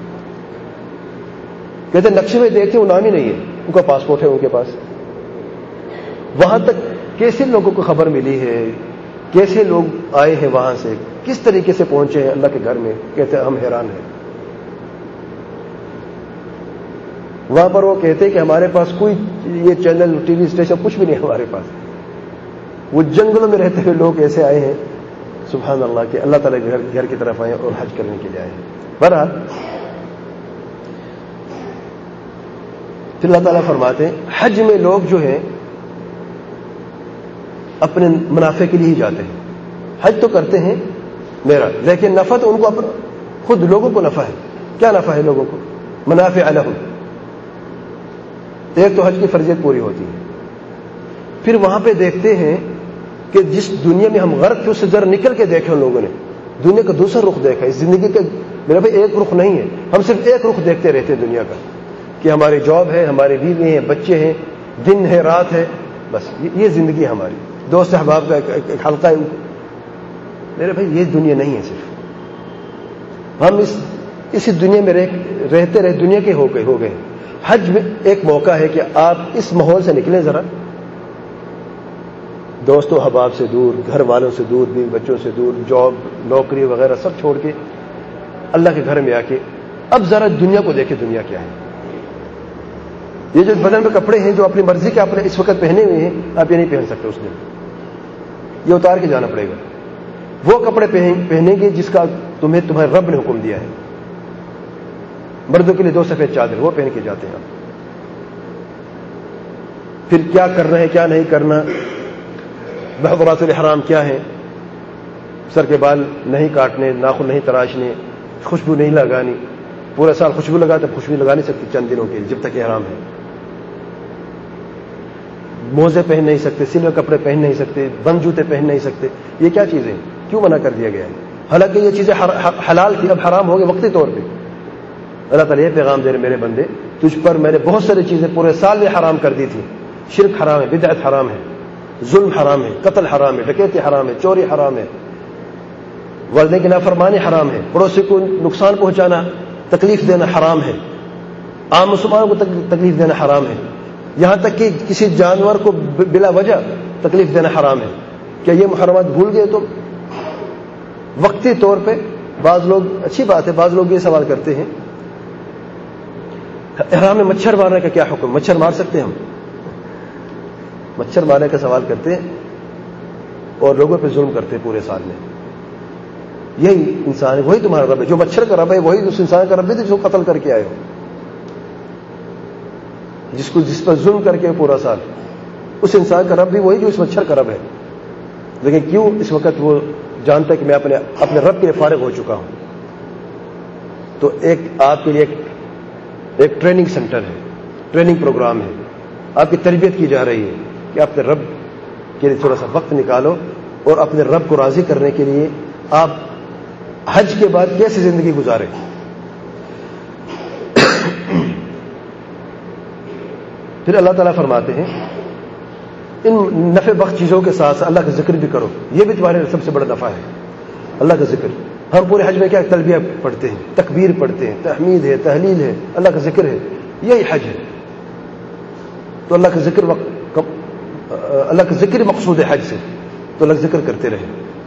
کہتے نقشے میں دیکھتے وہ نام ہی نہیں ہے, ان کا پاسپورٹ ہے ان کے پاس. وہاں تک کیسے لوگوں کو خبر ملی ہے, کیسے لوگ آئے ہیں وہاں سے, کس طریقے سے پہنچے ہیں اللہ کے گھر میں, کہتے ہیں ہم حیران ہیں. وہاں پر وہ کہتے ہیں کہ ہمارے پاس کوئی یہ چینل ٹی وی اسٹیشن کچھ بھی نہیں ہمارے پاس. وہ جنگلوں میں رہتے ہوئے لوگ ایسے آئے ہیں سبحان اللہ کہ اللہ تعالیٰ کے گھر کی طرف آئے اور حج کرنے کے لیے آئے ہیں. بہرحال پھر اللہ تعالیٰ فرماتے ہیں حج میں لوگ جو ہیں اپنے منافع کے لیے ہی جاتے ہیں. حج تو کرتے ہیں میرا, لیکن نفع تو ان کو اپنا خود لوگوں کو نفع ہے. کیا نفع ہے لوگوں کو؟ منافع لہم. ایک تو حج کی فرضیت پوری ہوتی ہے, پھر وہاں پہ دیکھتے ہیں کہ جس دنیا میں ہم غرق تھے اس سے ذرا نکل کے دیکھے ان لوگوں نے, دنیا کا دوسرا رخ دیکھا. اس زندگی کا میرا بھائی ایک رخ نہیں ہے, ہم صرف ایک رخ دیکھتے رہتے ہیں دنیا کا کہ ہماری جاب ہے, ہماری بیوی ہیں, بچے ہیں, دن ہے, رات ہے, بس یہ زندگی ہماری. دوست احباب کا ایک حلقہ ہے. میرے بھائی یہ دنیا نہیں ہے, صرف ہم اس اسی دنیا میں رہ, رہتے رہے دنیا کے ہو گئے ہو گئے حج میں ایک موقع ہے کہ آپ اس ماحول سے نکلیں, ذرا دوستوں احباب سے دور, گھر والوں سے دور, بیوی بچوں سے دور, جاب نوکری وغیرہ سب چھوڑ کے اللہ کے گھر میں آ کے اب ذرا دنیا کو دیکھیں دنیا کیا ہے. یہ جو بدن میں کپڑے ہیں جو اپنی مرضی کے آپ نے اس وقت پہنے ہوئے ہیں, آپ یہ نہیں پہن سکتے اس دن, یہ اتار کے جانا پڑے گا. وہ کپڑے پہنیں گے جس کا تمہیں تمہارے رب نے حکم دیا ہے. مردوں کے لیے دو سفید چادر وہ پہن کے جاتے ہیں آپ. پھر کیا کرنا ہے کیا نہیں کرنا, محظورات الاحرام کیا ہے, سر کے بال نہیں کاٹنے, ناخن نہیں تراشنے, خوشبو نہیں لگانی. پورا سال خوشبو لگاتے, خوشبو لگا نہیں سکتی چند دنوں کے لیے جب تک احرام ہے. موزے پہن نہیں سکتے, سلے کپڑے پہن نہیں سکتے, بند جوتے پہن نہیں سکتے. یہ کیا چیزیں, کیوں منع کر دیا گیا ہے؟ حالانکہ یہ چیزیں حلال تھی, اب حرام ہو گئے وقتی طور پہ. اللہ تعالیٰ یہ پیغام دے رہے میرے بندے, تجھ پر میں نے بہت ساری چیزیں پورے سال میں حرام کر دی تھی. شرک حرام ہے, بدعت حرام ہے, ظلم حرام ہے, قتل حرام ہے, ڈکیتی حرام ہے, چوری حرام ہے, والدین کی نافرمانی حرام ہے, پڑوسی کو نقصان پہنچانا تکلیف دینا حرام ہے, عام مسلمانوں کو تکلیف دینا حرام ہے, یہاں تک کہ کسی جانور کو بلا وجہ تکلیف دینا حرام ہے. کیا یہ محرمات بھول گئے؟ تو وقتی طور پہ بعض لوگ, اچھی بات ہے, بعض لوگ یہ سوال کرتے ہیں احرام میں مچھر مارنے کا کیا حکم, مچھر مار سکتے ہیں ہم؟ مچھر مارنے کا سوال کرتے ہیں اور لوگوں پہ ظلم کرتے ہیں پورے سال میں. یہی انسان ہے, وہی تمہارا رب ہے. جو مچھر کا رب ہے وہی اس انسان کا رب ہے جس کو قتل کر کے آئے ہو, جس کو جس پر ظلم کر کے پورا سال. اس انسان کا رب بھی وہی جو اس مچھر کا رب ہے. لیکن کیوں اس وقت وہ جانتا ہے کہ میں اپنے اپنے رب کے لیے فارغ ہو چکا ہوں. تو ایک آپ کے لیے ایک, ایک ٹریننگ سینٹر ہے, ٹریننگ پروگرام ہے, آپ کی تربیت کی جا رہی ہے کہ آپ اپنے رب کے لیے تھوڑا سا وقت نکالو اور اپنے رب کو راضی کرنے کے لیے آپ حج کے بعد کیسے زندگی گزاریں. پھر اللہ تعالیٰ فرماتے ہیں ان نفع بخش چیزوں کے ساتھ اللہ کا ذکر بھی کرو, یہ بھی تمہارے سب سے بڑا نفع ہے. اللہ کا ذکر, ہم پورے حج میں کیا تلبیہ پڑھتے ہیں, تکبیر پڑھتے ہیں, تحمید ہے, تحلیل ہے, اللہ کا ذکر ہے, یہی حج ہے. تو اللہ کا ذکر اللہ کا ذکر مقصود ہے حج سے, تو اللہ کا ذکر کرتے رہے.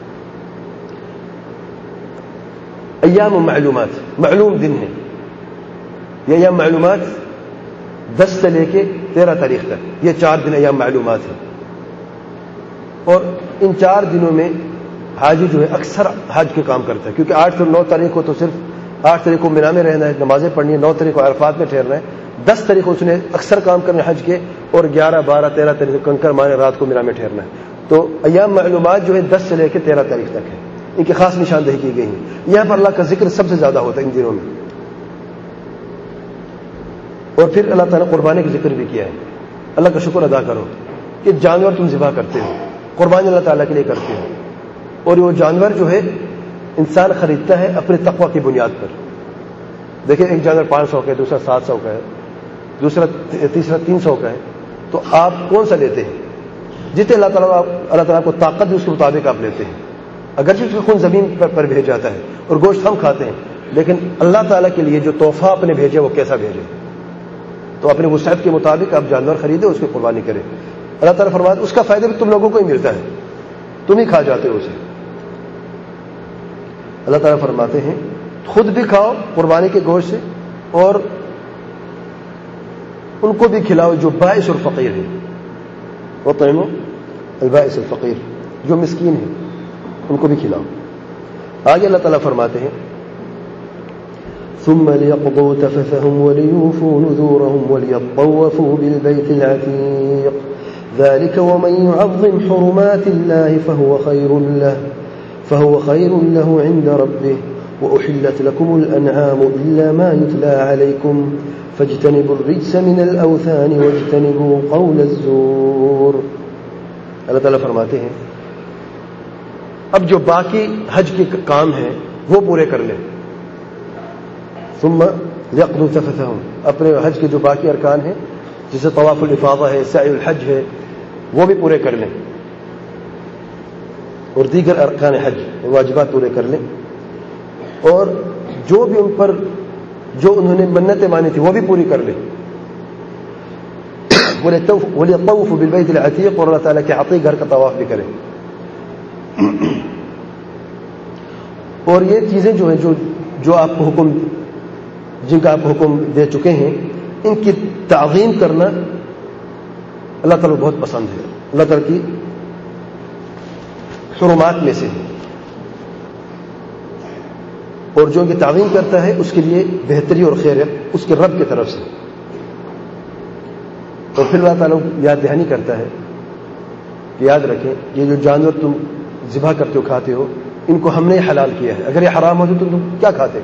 ایام و معلومات, معلوم دن ہے یہ ایام معلومات, دس سے لے کے تیرہ تاریخ تک یہ چار دن ایام معلومات ہیں. اور ان چار دنوں میں حاجی جو ہے اکثر حج کے کام کرتا ہے, کیونکہ آٹھ سے نو تاریخ کو تو صرف آٹھ طریقوں مینا میں رہنا ہے، نمازیں پڑھنی ہے، نو طریقوں عرفات میں ٹھہرنا ہے، دس طریقوں اس نے اکثر کام کرنے حج کے، اور گیارہ بارہ تیرہ طریقے کنکر مارے رات کو مینا میں ٹھہرنا ہے. تو ایام معلومات جو ہے دس سے لے کے تیرہ تاریخ تک ہے، ان کی خاص نشاندہی کی گئی ہے. یہاں پر اللہ کا ذکر سب سے زیادہ ہوتا ہے ان دنوں میں. اور پھر اللہ تعالیٰ نے قربانی کا ذکر بھی کیا ہے. اللہ کا شکر ادا کرو کہ جانور تم ذبح کرتے ہو، قربانی اللہ تعالیٰ کے لیے کرتے ہو، اور وہ جانور جو ہے انسان خریدتا ہے اپنے تقوی کی بنیاد پر. دیکھیں ایک جانور پانچ سو کا ہے، دوسرا سات سو کا ہے، دوسرا تیسرا تین سو کا ہے، تو آپ کون سا لیتے ہیں؟ جتنے اللہ تعالیٰ اللہ تعالیٰ کو طاقت دی اس کے مطابق آپ لیتے ہیں. اگرچہ اس کا خون زمین پر, پر بھیج جاتا ہے اور گوشت ہم کھاتے ہیں، لیکن اللہ تعالیٰ کے لیے جو تحفہ آپ نے بھیجے وہ کیسا بھیجے؟ تو اپنے وسعت کے مطابق آپ جانور خریدیں، اس کی قربانی کریں. اللہ تعالیٰ فرماتا ہے اس کا فائدہ بھی تم لوگوں کو ہی ملتا ہے، تم ہی کھا جاتے ہو اسے. اللہ تعالیٰ فرماتے ہیں خود بھی کھاؤ قربانی کے گوشت سے، اور ان کو بھی کھلاؤ جو بائس اور فقیر ہے. وطعموا البائس الفقیر، جو مسکین ہے ان کو بھی کھلاؤ. آگے اللہ تعالیٰ فرماتے ہیں ثم ليقضوا تفثهم وليوفوا نذورهم وليطوفوا بالبيت العتيق ذلك ومن يعظم حرمات الله فهو خير له فهو خير له عند ربه وأحلت لكم الأنعام إلا ما يتلى عليكم فاجتنبوا الرجس من الأوثان واجتنبوا قول الزور. اللہ تعالیٰ فرماتے ہیں اب جو باقی حج کے کام ہیں وہ پورے کر لیں. ثم يقضوا تفثهم، اپنے حج کے جو باقی ارکان ہیں جیسے طواف الافاضہ ہے، سعی الحج ہے، وہ بھی پورے کر لیں، اور دیگر ارکان حج واجبات پورے کر لیں. اور جو بھی ان پر جو انہوں نے منتیں مانی تھی وہ بھی پوری کر لیں. وَلْيَطَّوْفُوا بِالْبَيْتِ الْعَتِيقِ، اور اللہ تعالیٰ کے عتیق گھر کا طواف بھی کریں. اور یہ چیزیں جو ہیں جو جو آپ کو حکم جن کا آپ کو حکم دے چکے ہیں ان کی تعظیم کرنا اللہ تعالیٰ بہت پسند ہے. اللہ تعالیٰ کی حرمات میں سے، اور جو ان کی تعظیم کرتا ہے اس کے لیے بہتری اور خیر ہے اس کے رب کی طرف سے. اور پھر اللہ تعالیٰ یاد دہانی کرتا ہے کہ یاد رکھیں یہ جو جانور تم ذبح کرتے ہو کھاتے ہو ان کو ہم نے حلال کیا ہے، اگر یہ حرام ہوتے تو تم کیا کھاتے؟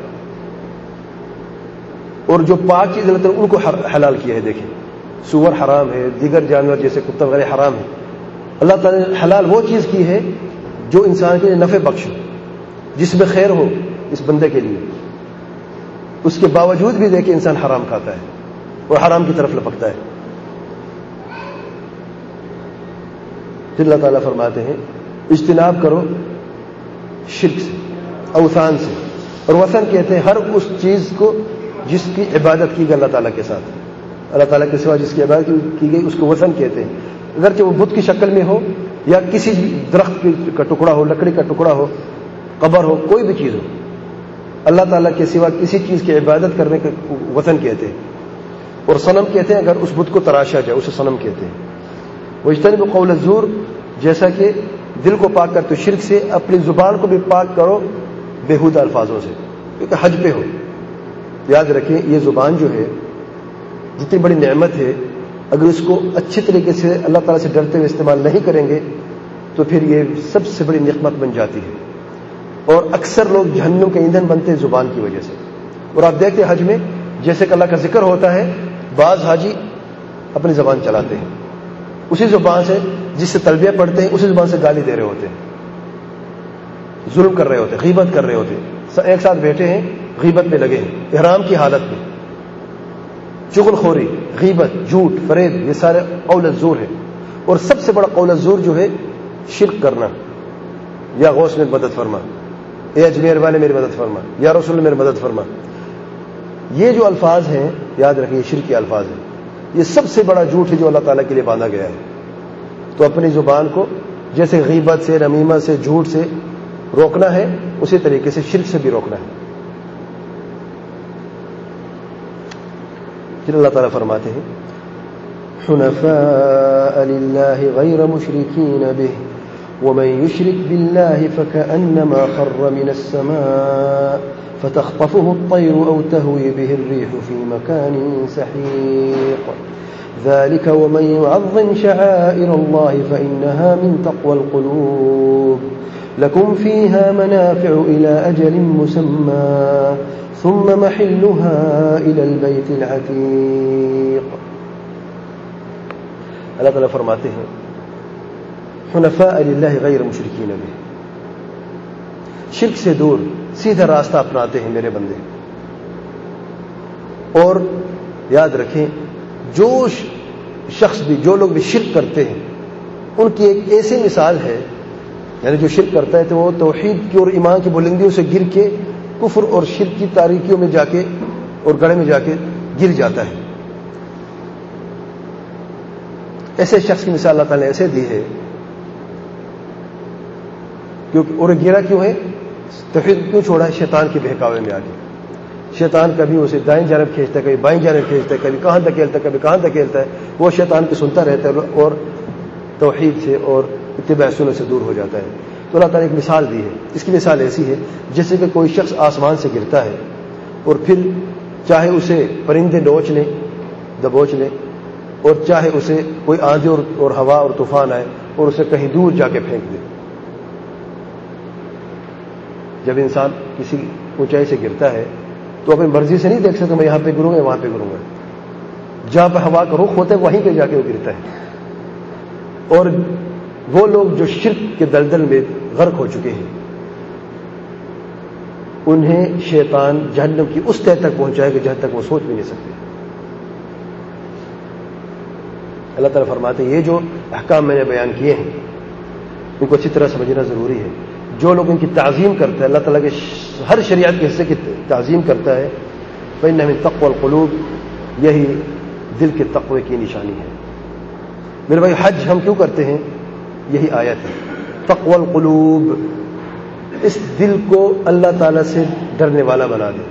اور جو پاک چیز اللہ تعالیٰ ان کو حلال کیا ہے. دیکھیں سور حرام ہے، دیگر جانور جیسے کتا وغیرہ حرام ہے. اللہ تعالیٰ نے حلال وہ چیز کی ہے جو انسان کے لیے نفع بخش ہو، جس میں خیر ہو اس بندے کے لیے. اس کے باوجود بھی دیکھیں انسان حرام کھاتا ہے اور حرام کی طرف لپکتا ہے. پھر اللہ تعالیٰ فرماتے ہیں اجتناب کرو شرک سے، اوثان سے. اور وثن کہتے ہیں ہر اس چیز کو جس کی عبادت کی گئی اللہ تعالیٰ کے ساتھ، اللہ تعالیٰ کے سوا جس کی عبادت کی گئی اس کو وثن کہتے ہیں. اگرچہ وہ بت کی شکل میں ہو یا کسی درخت کا ٹکڑا ہو، لکڑی کا ٹکڑا ہو، قبر ہو، کوئی بھی چیز ہو، اللہ تعالیٰ کے سوا کسی چیز کی عبادت کرنے کا وثن کہتے ہیں. اور صنم کہتے ہیں اگر اس بت کو تراشا جائے اسے صنم کہتے ہیں. واجتنبوا قول الزور، جیسا کہ دل کو پاک کرتے شرک سے، اپنی زبان کو بھی پاک کرو بےہودہ الفاظوں سے، کیونکہ حج پہ ہو. یاد رکھیں یہ زبان جو ہے جتنی بڑی نعمت ہے، اگر اس کو اچھے طریقے سے اللہ تعالیٰ سے ڈرتے ہوئے استعمال نہیں کریں گے تو پھر یہ سب سے بڑی نعمت بن جاتی ہے. اور اکثر لوگ جہنم کا ایندھن بنتے ہیں زبان کی وجہ سے. اور آپ دیکھتے ہیں حج میں جیسے کہ اللہ کا ذکر ہوتا ہے، بعض حاجی اپنی زبان چلاتے ہیں اسی زبان سے جس سے تلبیہ پڑھتے ہیں، اسی زبان سے گالی دے رہے ہوتے ہیں، ظلم کر رہے ہوتے ہیں، غیبت کر رہے ہوتے ہیں. ایک ساتھ بیٹھے ہیں غیبت میں لگے ہیں احرام کی حالت میں. چغل خوری، غیبت، جھوٹ، فریب، یہ سارے قول الزور ہے. اور سب سے بڑا قول الزور جو ہے شرک کرنا. یا غوث میں مدد فرما، اے اجمیر والے میری مدد فرما، یا رسول اللہ میری مدد فرما. یہ جو الفاظ ہیں یاد رکھیں یہ شرک کے الفاظ ہیں. یہ سب سے بڑا جھوٹ ہے جو اللہ تعالیٰ کے لیے باندھا گیا ہے. تو اپنی زبان کو جیسے غیبت سے، نمیمہ سے، جھوٹ سے روکنا ہے اسی طریقے سے شرک سے بھی روکنا ہے. پھر اللہ تعالیٰ فرماتے ہیں حنفاء للہ غیر مشرکین بہ ومن يشرك بالله فكأنما خر من السماء فتخطفه الطير أو تهوي به الريح في مكان سحيق ذلك ومن يعظم شعائر الله فإنها من تقوى القلوب لكم فيها منافع إلى أجل مسمى ثم محلها إلى البيت العتيق. اللہ تعالیٰ فرماتے ہیں حنفاء للہ غیر مشرکین به، شرک سے دور سیدھا راستہ اپناتے ہیں میرے بندے. اور یاد رکھیں جو شخص بھی جو لوگ بھی شرک کرتے ہیں ان کی ایک ایسی مثال ہے، یعنی جو شرک کرتا ہے تو وہ توحید کی اور ایمان کی بلندیوں سے گر کے کفر اور شرک کی تاریکیوں میں جا کے اور گڑھے میں جا کے گر جاتا ہے. ایسے شخص کی مثال اللہ تعالیٰ نے ایسے دی ہے کیونکہ اور گرا کیوں ہے، توحید کیوں چھوڑا ہے؟ شیطان کے بہکاوے میں آ کے. شیطان کبھی اسے دائیں جانب کھینچتا ہے، کبھی بائیں جانب کھینچتا ہے، کبھی کہاں دھکیلتا ہے، کبھی کہاں دھکیلتا ہے. وہ شیطان کی سنتا رہتا ہے اور توحید سے اور اتباع سنت سے دور ہو جاتا ہے. تو اللہ تعالیٰ نے ایک مثال دی ہے. اس کی مثال ایسی ہے جیسے کہ کوئی شخص آسمان سے گرتا ہے اور پھر چاہے اسے پرندے نوچ لیں دبوچ لیں اور چاہے اسے کوئی آندھی اور, اور ہوا اور طوفان آئے اور اسے کہیں دور جا کے پھینک دے. جب انسان کسی اونچائی سے گرتا ہے تو اپنی مرضی سے نہیں دیکھ سکتا میں یہاں پہ گروں گا وہاں پہ گروں گا. جہاں پہ ہوا کا رخ ہوتا ہے وہیں پہ جا کے وہ گرتا ہے. اور وہ لوگ جو شرک کے دلدل میں غرق ہو چکے ہیں انہیں شیطان جہنم کی اس تہ تک پہنچائے گا جہاں تک وہ سوچ بھی نہیں سکتے. اللہ تعالیٰ فرماتے ہیں یہ جو احکام میں نے بیان کیے ہیں ان کو اچھی طرح سمجھنا ضروری ہے. جو لوگ ان کی تعظیم کرتا ہے، اللہ تعالیٰ کے ہر شریعت کے حصے کی تعظیم کرتا ہے، فإنہ من تقوی القلوب، یہی دل کے تقوی کی نشانی ہے. میرے بھائی حج ہم کیوں کرتے ہیں؟ یہی آیت ہے تقوی القلوب. اس دل کو اللہ تعالیٰ سے ڈرنے والا بنا دے،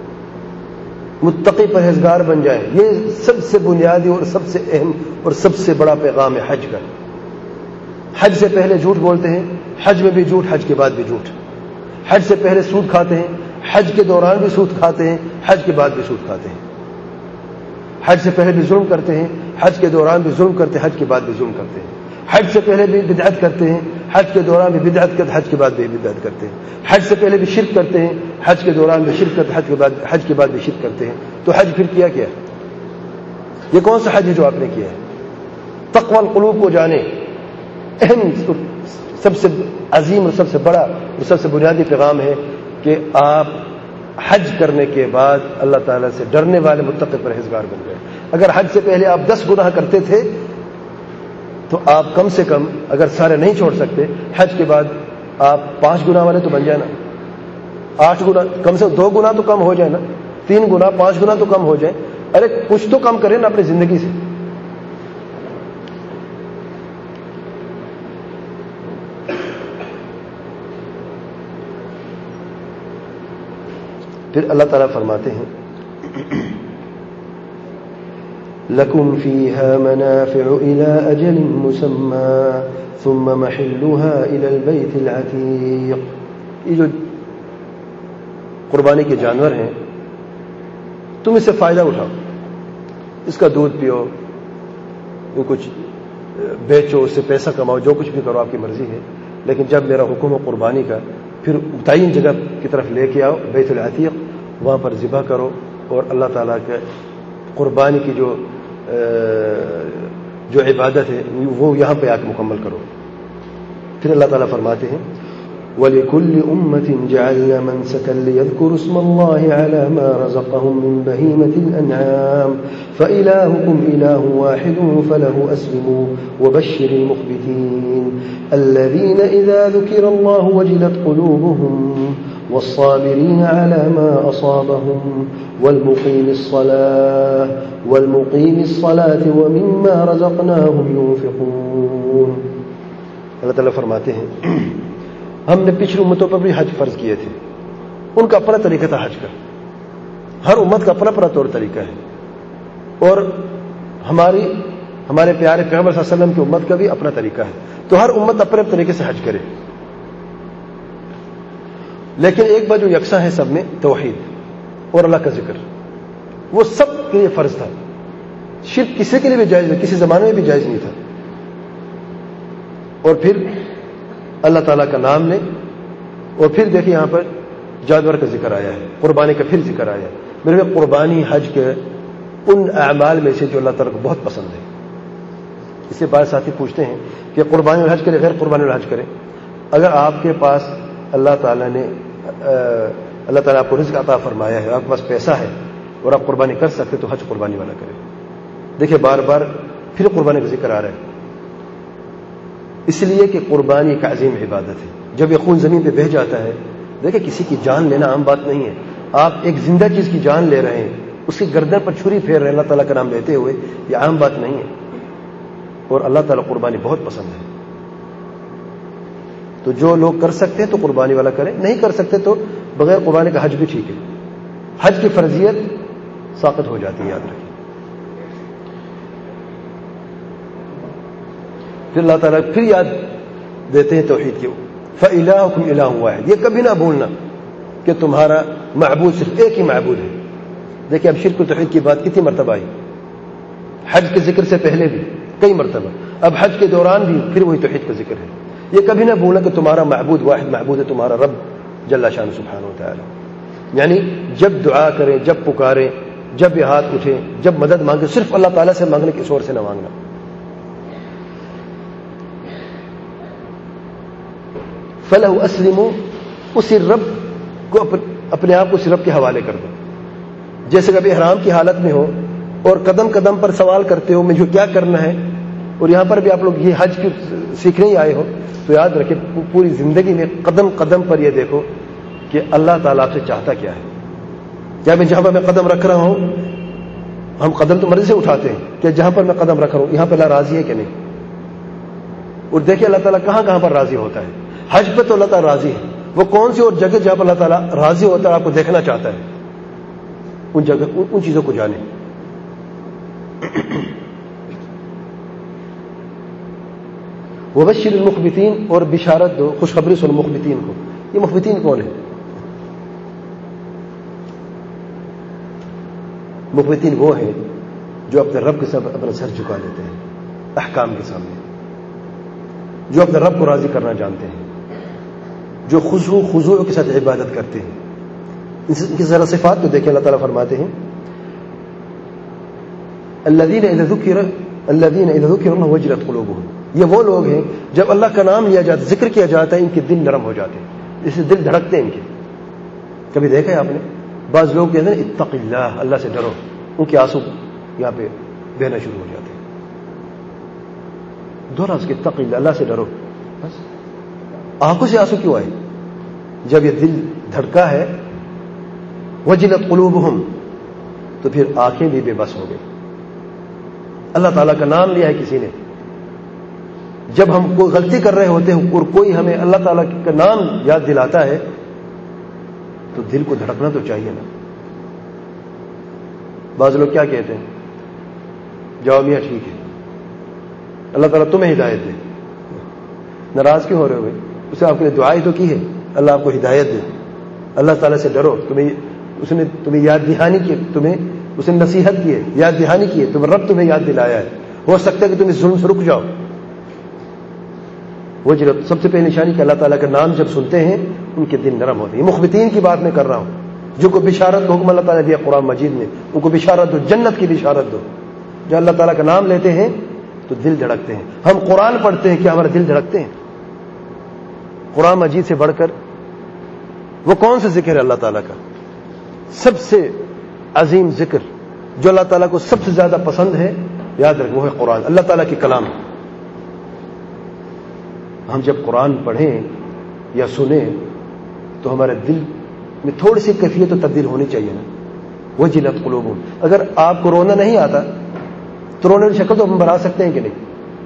متقی پرہیزگار بن جائے. یہ سب سے بنیادی اور سب سے اہم اور سب سے بڑا پیغام ہے حج کا. حج سے پہلے جھوٹ بولتے ہیں، حج میں بھی جھوٹ، حج کے بعد بھی جھوٹ. حج سے پہلے سود کھاتے ہیں، حج کے دوران بھی سود کھاتے ہیں، حج کے بعد بھی سود کھاتے ہیں. حج سے پہلے بھی ظلم کرتے ہیں، حج کے دوران بھی ظلم کرتے ہیں، حج کے بعد بھی ظلم کرتے ہیں. حج سے پہلے بھی بدعت کرتے ہیں، حج کے دوران بھی بدعت کرتے ہیں، حج کے بعد بھی بدعت کرتے ہیں. حج سے پہلے بھی شرک کرتے ہیں، حج کے دوران بھی شرک کرتے ہیں، حج کے بعد حج کے بعد بھی شرک کرتے ہیں. تو حج پھر کیا کیا؟ یہ کون سا حج ہے جو آپ نے کیا ہے؟ تقوی القلوب کو جانے. اہم سب سے عظیم اور سب سے بڑا اور سب سے بنیادی پیغام ہے کہ آپ حج کرنے کے بعد اللہ تعالیٰ سے ڈرنے والے متقی پرہیزگار بن گئے. اگر حج سے پہلے آپ دس گناہ کرتے تھے تو آپ کم سے کم، اگر سارے نہیں چھوڑ سکتے، حج کے بعد آپ پانچ گناہ والے تو بن جائے نا. آٹھ گنا کم سے دو گنا تو کم ہو جائے نا. تین گنا پانچ گنا تو کم ہو جائے. ارے کچھ تو کم کریں نا اپنی زندگی سے. پھر اللہ تعالیٰ فرماتے ہیں لَكُمْ فِيهَا مَنَافِعُ إِلَىٰ أَجَلٍ مُّسَمًّى ثُمَّ مَحِلُّهَا إِلَى الْبَيْتِ الْعَتِيقِ. یہ جو قربانی کے جانور ہیں تم اس سے فائدہ اٹھاؤ، اس کا دودھ پیو، کچھ بیچو، اس سے پیسہ کماؤ، جو کچھ بھی کرو آپ کی مرضی ہے. لیکن جب میرا حکم ہو قربانی کا پھر متعین جگہ کی طرف لے کے آؤ، بیت العتیق، وہاں پر ذبح کرو اور اللہ تعالیٰ کے قربانی کی جو جو عبادت ہے وہ یہاں پہ آ کے مکمل کرو. پھر اللہ تعالیٰ فرماتے ہیں وَلِكُلِّ أُمَّةٍ جَعَلْنَا مَنْسَكًا لِيَذْكُرُوا اسْمَ اللَّهِ عَلَى مَا رَزَقَهُم مِّن بَهِيمَةِ الْأَنْعَامِ فَإِلَٰهُكُمْ إِلَٰهٌ وَاحِدٌ فَلَهُ أَسْلِمُوا وَبَشِّرِ الْمُخْبِتِينَ الَّذِينَ إِذَا ذُكِرَ اللَّهُ وَجِلَتْ قُلُوبُهُمْ والصابرين على ما أصابهم والمقيم الصلاة والمقيم الصلاة ومما رزقناهم ينفقون. اللہ تعالیٰ فرماتے ہیں ہم نے پچھلی امتوں پر بھی حج فرض کیے تھے، ان کا اپنا طریقہ تھا حج کا. ہر امت کا اپنا اپنا طور طریقہ ہے اور ہماری ہمارے پیارے پیغمبر صلی اللہ علیہ وسلم کی امت کا بھی اپنا طریقہ ہے. تو ہر امت اپنے اپنے طریقے سے حج کرے، لیکن ایک بات جو یکساں ہے سب میں، توحید اور اللہ کا ذکر، وہ سب کے لیے فرض تھا. شرک کسی کے لیے بھی جائز نہیں، کسی زمانے میں بھی جائز نہیں تھا. اور پھر اللہ تعالیٰ کا نام لیں، اور پھر دیکھیں یہاں پر جانور کا ذکر آیا ہے، قربانی کا پھر ذکر آیا ہے. میرے قربانی حج کے ان اعمال میں سے جو اللہ تعالیٰ کو بہت پسند ہے. اس سے بعض ساتھی پوچھتے ہیں کہ قربانی الحج کرے غیر قربانی الحج کرے. اگر آپ کے پاس اللہ تعالیٰ نے اللہ تعالیٰ آپ کو رزق عطا فرمایا ہے، آپ کے پاس پیسہ ہے اور آپ قربانی کر سکتے تو حج قربانی والا کرے. دیکھیں بار بار پھر قربانی کا ذکر آ رہا ہے، اس لیے کہ قربانی ایک عظیم عبادت ہے. جب یہ خون زمین پہ بہہ جاتا ہے، دیکھیں کسی کی جان لینا عام بات نہیں ہے. آپ ایک زندہ چیز کی جان لے رہے ہیں، اس کی گردن پر چھری پھیر رہے ہیں اللہ تعالیٰ کا نام لیتے ہوئے، یہ عام بات نہیں ہے. اور اللہ تعالیٰ قربانی بہت پسند ہے. تو جو لوگ کر سکتے ہیں تو قربانی والا کریں، نہیں کر سکتے تو بغیر قربانی کا حج بھی ٹھیک ہے. حج کی فرضیت ساقط ہو جاتی ہے، یاد رکھیں. پھر اللہ تعالیٰ پھر یاد دیتے ہیں توحید کی، فَإِلَٰهُكُمْ إِلَٰهٌ وَاحِدٌ. یہ کبھی نہ بھولنا کہ تمہارا معبود صرف ایک ہی معبود ہے. دیکھیں اب شرک و توحید کی بات کتنی مرتبہ آئی، حج کے ذکر سے پہلے بھی کئی مرتبہ، اب حج کے دوران بھی پھر وہی توحید کا ذکر ہے. یہ کبھی نہ بھولنا کہ تمہارا معبود واحد معبود ہے، تمہارا رب جل شان سبحانہ و تعالی. یعنی جب دعا کریں، جب پکاریں، جب یہ ہاتھ اٹھیں، جب مدد مانگیں، صرف اللہ تعالیٰ سے مانگنے، کسی اور سے نہ مانگنا. فَلَهُ أَسْلِمُوا، اسی رب کو اپنے آپ کو اسی رب کے حوالے کر دو. جیسے کبھی احرام کی حالت میں ہو اور قدم قدم پر سوال کرتے ہو مجھے کیا کرنا ہے، اور یہاں پر بھی آپ لوگ یہ حج کی سیکھنے ہی آئے ہو، تو یاد رکھیں پوری زندگی میں قدم قدم پر یہ دیکھو کہ اللہ تعالیٰ آپ سے چاہتا کیا ہے. کیا میں جہاں پر میں قدم رکھ رہا ہوں، ہم قدم تو مرضی سے اٹھاتے ہیں، کہ جہاں پر میں قدم رکھ رہا ہوں یہاں پر اللہ راضی ہے کہ نہیں. اور دیکھیں اللہ تعالیٰ کہاں کہاں پر راضی ہوتا ہے. حج پہ تو اللہ تعالیٰ راضی ہے، وہ کون سی اور جگہ جہاں پر اللہ تعالیٰ راضی ہوتا ہے آپ کو دیکھنا چاہتا ہے، ان جگہ ان چیزوں کو جانیں. وبشر المخبتین، اور بشارت دو، خوشخبری سن مخبتین کو. یہ مخبتین کون ہے؟ مخبتین وہ ہیں جو اپنے رب کے ساتھ اپنا سر جھکا لیتے ہیں احکام کے سامنے، جو اپنے رب کو راضی کرنا جانتے ہیں، جو خضوع خضوع کے ساتھ عبادت کرتے ہیں. ان کی ذرا صفات تو دیکھیں، اللہ تعالیٰ فرماتے ہیں الذین اذا ذکر الذین اذا ذکر اللہ وجلت قلوبهم. یہ وہ لوگ ہیں جب اللہ کا نام لیا جاتا، ذکر کیا جاتا ہے، ان کے دل نرم ہو جاتے ہیں، جسے دل دھڑکتے ہیں ان کے. کبھی دیکھا ہے آپ نے بعض لوگ کہتے ہیں اتق اللہ، اللہ سے ڈرو، ان کے آنسو یہاں پہ بہنا شروع ہو جاتے ہیں. دوہرا اس کے اتق اللہ، اللہ سے ڈرو. بس آنکھوں سے آنسو کیوں آئے؟ جب یہ دل دھڑکا ہے وجلت قلوبہم، تو پھر آنکھیں بھی بے بس ہو گئی. اللہ تعالیٰ کا نام لیا ہے کسی نے، جب ہم کوئی غلطی کر رہے ہوتے ہیں اور کوئی ہمیں اللہ تعالیٰ کا نام یاد دلاتا ہے تو دل کو دھڑکنا تو چاہیے نا. بعض لوگ کیا کہتے ہیں، جاؤ میاں ٹھیک ہے، اللہ تعالیٰ تمہیں ہدایت دے. ناراض کیوں ہو رہے ہو بھائی؟ اسے آپ نے دعائیں تو کی ہے، اللہ آپ کو ہدایت دے، اللہ تعالیٰ سے ڈرو. تمہیں اس نے تمہیں یاد دہانی کی، تمہیں اس نے نصیحت کی ہے، یاد دہانی کی ہے، تم رب تمہیں یاد دلایا ہے. ہو سکتا ہے کہ تم اس ظلم سے رک جاؤ. وہ جو سب سے پہلی نشانی کہ اللہ تعالیٰ کا نام جب سنتے ہیں ان کے دل نرم ہوتے ہیں. مخبتین کی بات میں کر رہا ہوں، جو کو بشارت کا حکم اللہ تعالیٰ دیا قرآن مجید میں، ان کو بشارت دو، جنت کی بشارت دو. جو اللہ تعالیٰ کا نام لیتے ہیں تو دل دھڑکتے ہیں. ہم قرآن پڑھتے ہیں، کیا ہمارے دل دھڑکتے ہیں؟ قرآن مجید سے بڑھ کر وہ کون سا ذکر ہے اللہ تعالیٰ کا؟ سب سے عظیم ذکر جو اللہ تعالیٰ کو سب سے زیادہ پسند ہے، یاد رکھ، وہ ہے قرآن، اللہ تعالیٰ کی کلام. ہم جب قرآن پڑھیں یا سنیں تو ہمارے دل میں تھوڑی سی کیفیت و تبدیل ہونی چاہیے نا. وجلت قلوبہم. اگر آپ کو رونا نہیں آتا تو رونے کی شکل تو ہم بنا سکتے ہیں کہ نہیں؟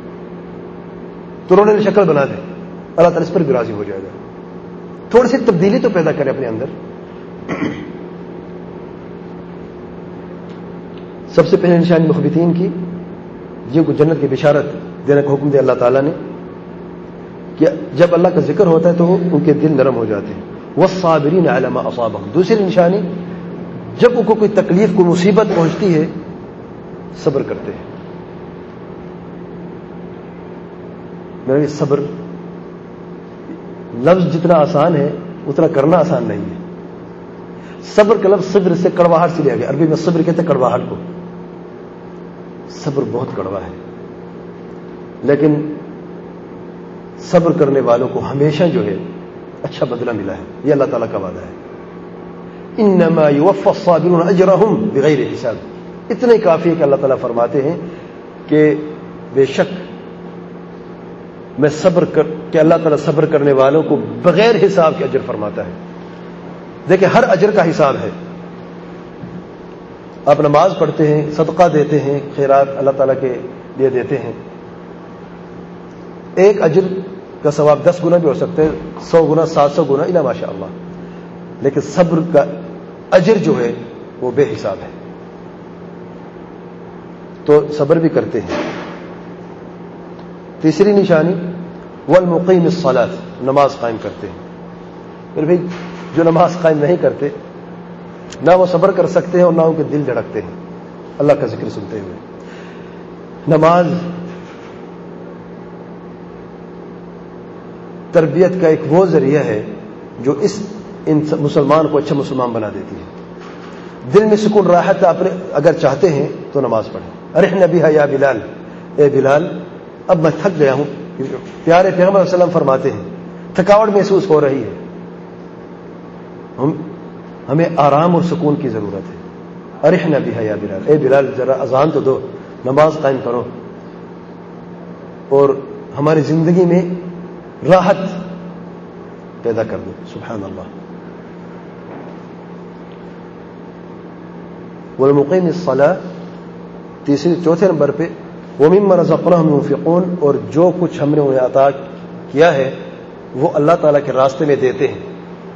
تو رونے کی شکل بنا دیں، اللہ تعالیٰ اس پر بھی راضی ہو جائے گا. تھوڑی سی تبدیلی تو پیدا کریں اپنے اندر. سب سے پہلے نشانی مخبتین کی، جن کو جنت کی بشارت دینے کا حکم دیا اللہ تعالیٰ نے، کہ جب اللہ کا ذکر ہوتا ہے تو ان کے دل نرم ہو جاتے ہیں. والصابرین علی ما اصابهم. دوسری نشانی جب ان کو کوئی تکلیف کوئی مصیبت پہنچتی ہے صبر کرتے ہیں. میرا صبر لفظ جتنا آسان ہے اتنا کرنا آسان نہیں ہے. صبر کا لفظ صبر سے کڑواہٹ سے لیا گیا. عربی میں صبر کہتے ہیں کڑواہٹ کو. صبر بہت کڑوا ہے لیکن صبر کرنے والوں کو ہمیشہ جو ہے اچھا بدلہ ملا ہے. یہ اللہ تعالیٰ کا وعدہ ہے. انما یوفی الصابرون اجرہم بغیر حساب. اتنے کافی ہے کہ اللہ تعالیٰ فرماتے ہیں کہ بے شک میں صبر کر کہ اللہ تعالیٰ صبر کرنے والوں کو بغیر حساب کے اجر فرماتا ہے. دیکھیں ہر اجر کا حساب ہے. آپ نماز پڑھتے ہیں, صدقہ دیتے ہیں, خیرات اللہ تعالیٰ کے لیے دیتے ہیں, ایک اجر کا ثواب دس گنا بھی ہو سکتے ہیں, سو گنا, سات سو گنا, الا ماشاء اللہ. لیکن صبر کا اجر جو ہے وہ بے حساب ہے. تو صبر بھی کرتے ہیں. تیسری نشانی والمقیم الصلاۃ, نماز قائم کرتے ہیں. پھر بھائی جو نماز قائم نہیں کرتے نہ وہ صبر کر سکتے ہیں اور نہ ان کے دل دھڑکتے ہیں اللہ کا ذکر سنتے ہوئے. نماز تربیت کا ایک وہ ذریعہ ہے جو اس ان مسلمان کو اچھا مسلمان بنا دیتی ہے. دل میں سکون راحت آپ نے اگر چاہتے ہیں تو نماز پڑھیں. ارحنا بها یا بلال, اے بلال اب میں تھک گیا ہوں. پیارے پیغمبر صلی اللہ علیہ وسلم فرماتے ہیں تھکاوٹ محسوس ہو رہی ہے, ہم ہمیں آرام اور سکون کی ضرورت ہے. ارحنا بها یا بلال, اے بلال ذرا اذان تو دو, نماز قائم کرو اور ہماری زندگی میں راحت پیدا کر دو. سبحان اللہ. والمقیم الصلاۃ تیسری چوتھے نمبر پہ ومما رزقناهم ينفقون, اور جو کچھ ہم نے انہیں عطا کیا ہے وہ اللہ تعالیٰ کے راستے میں دیتے ہیں.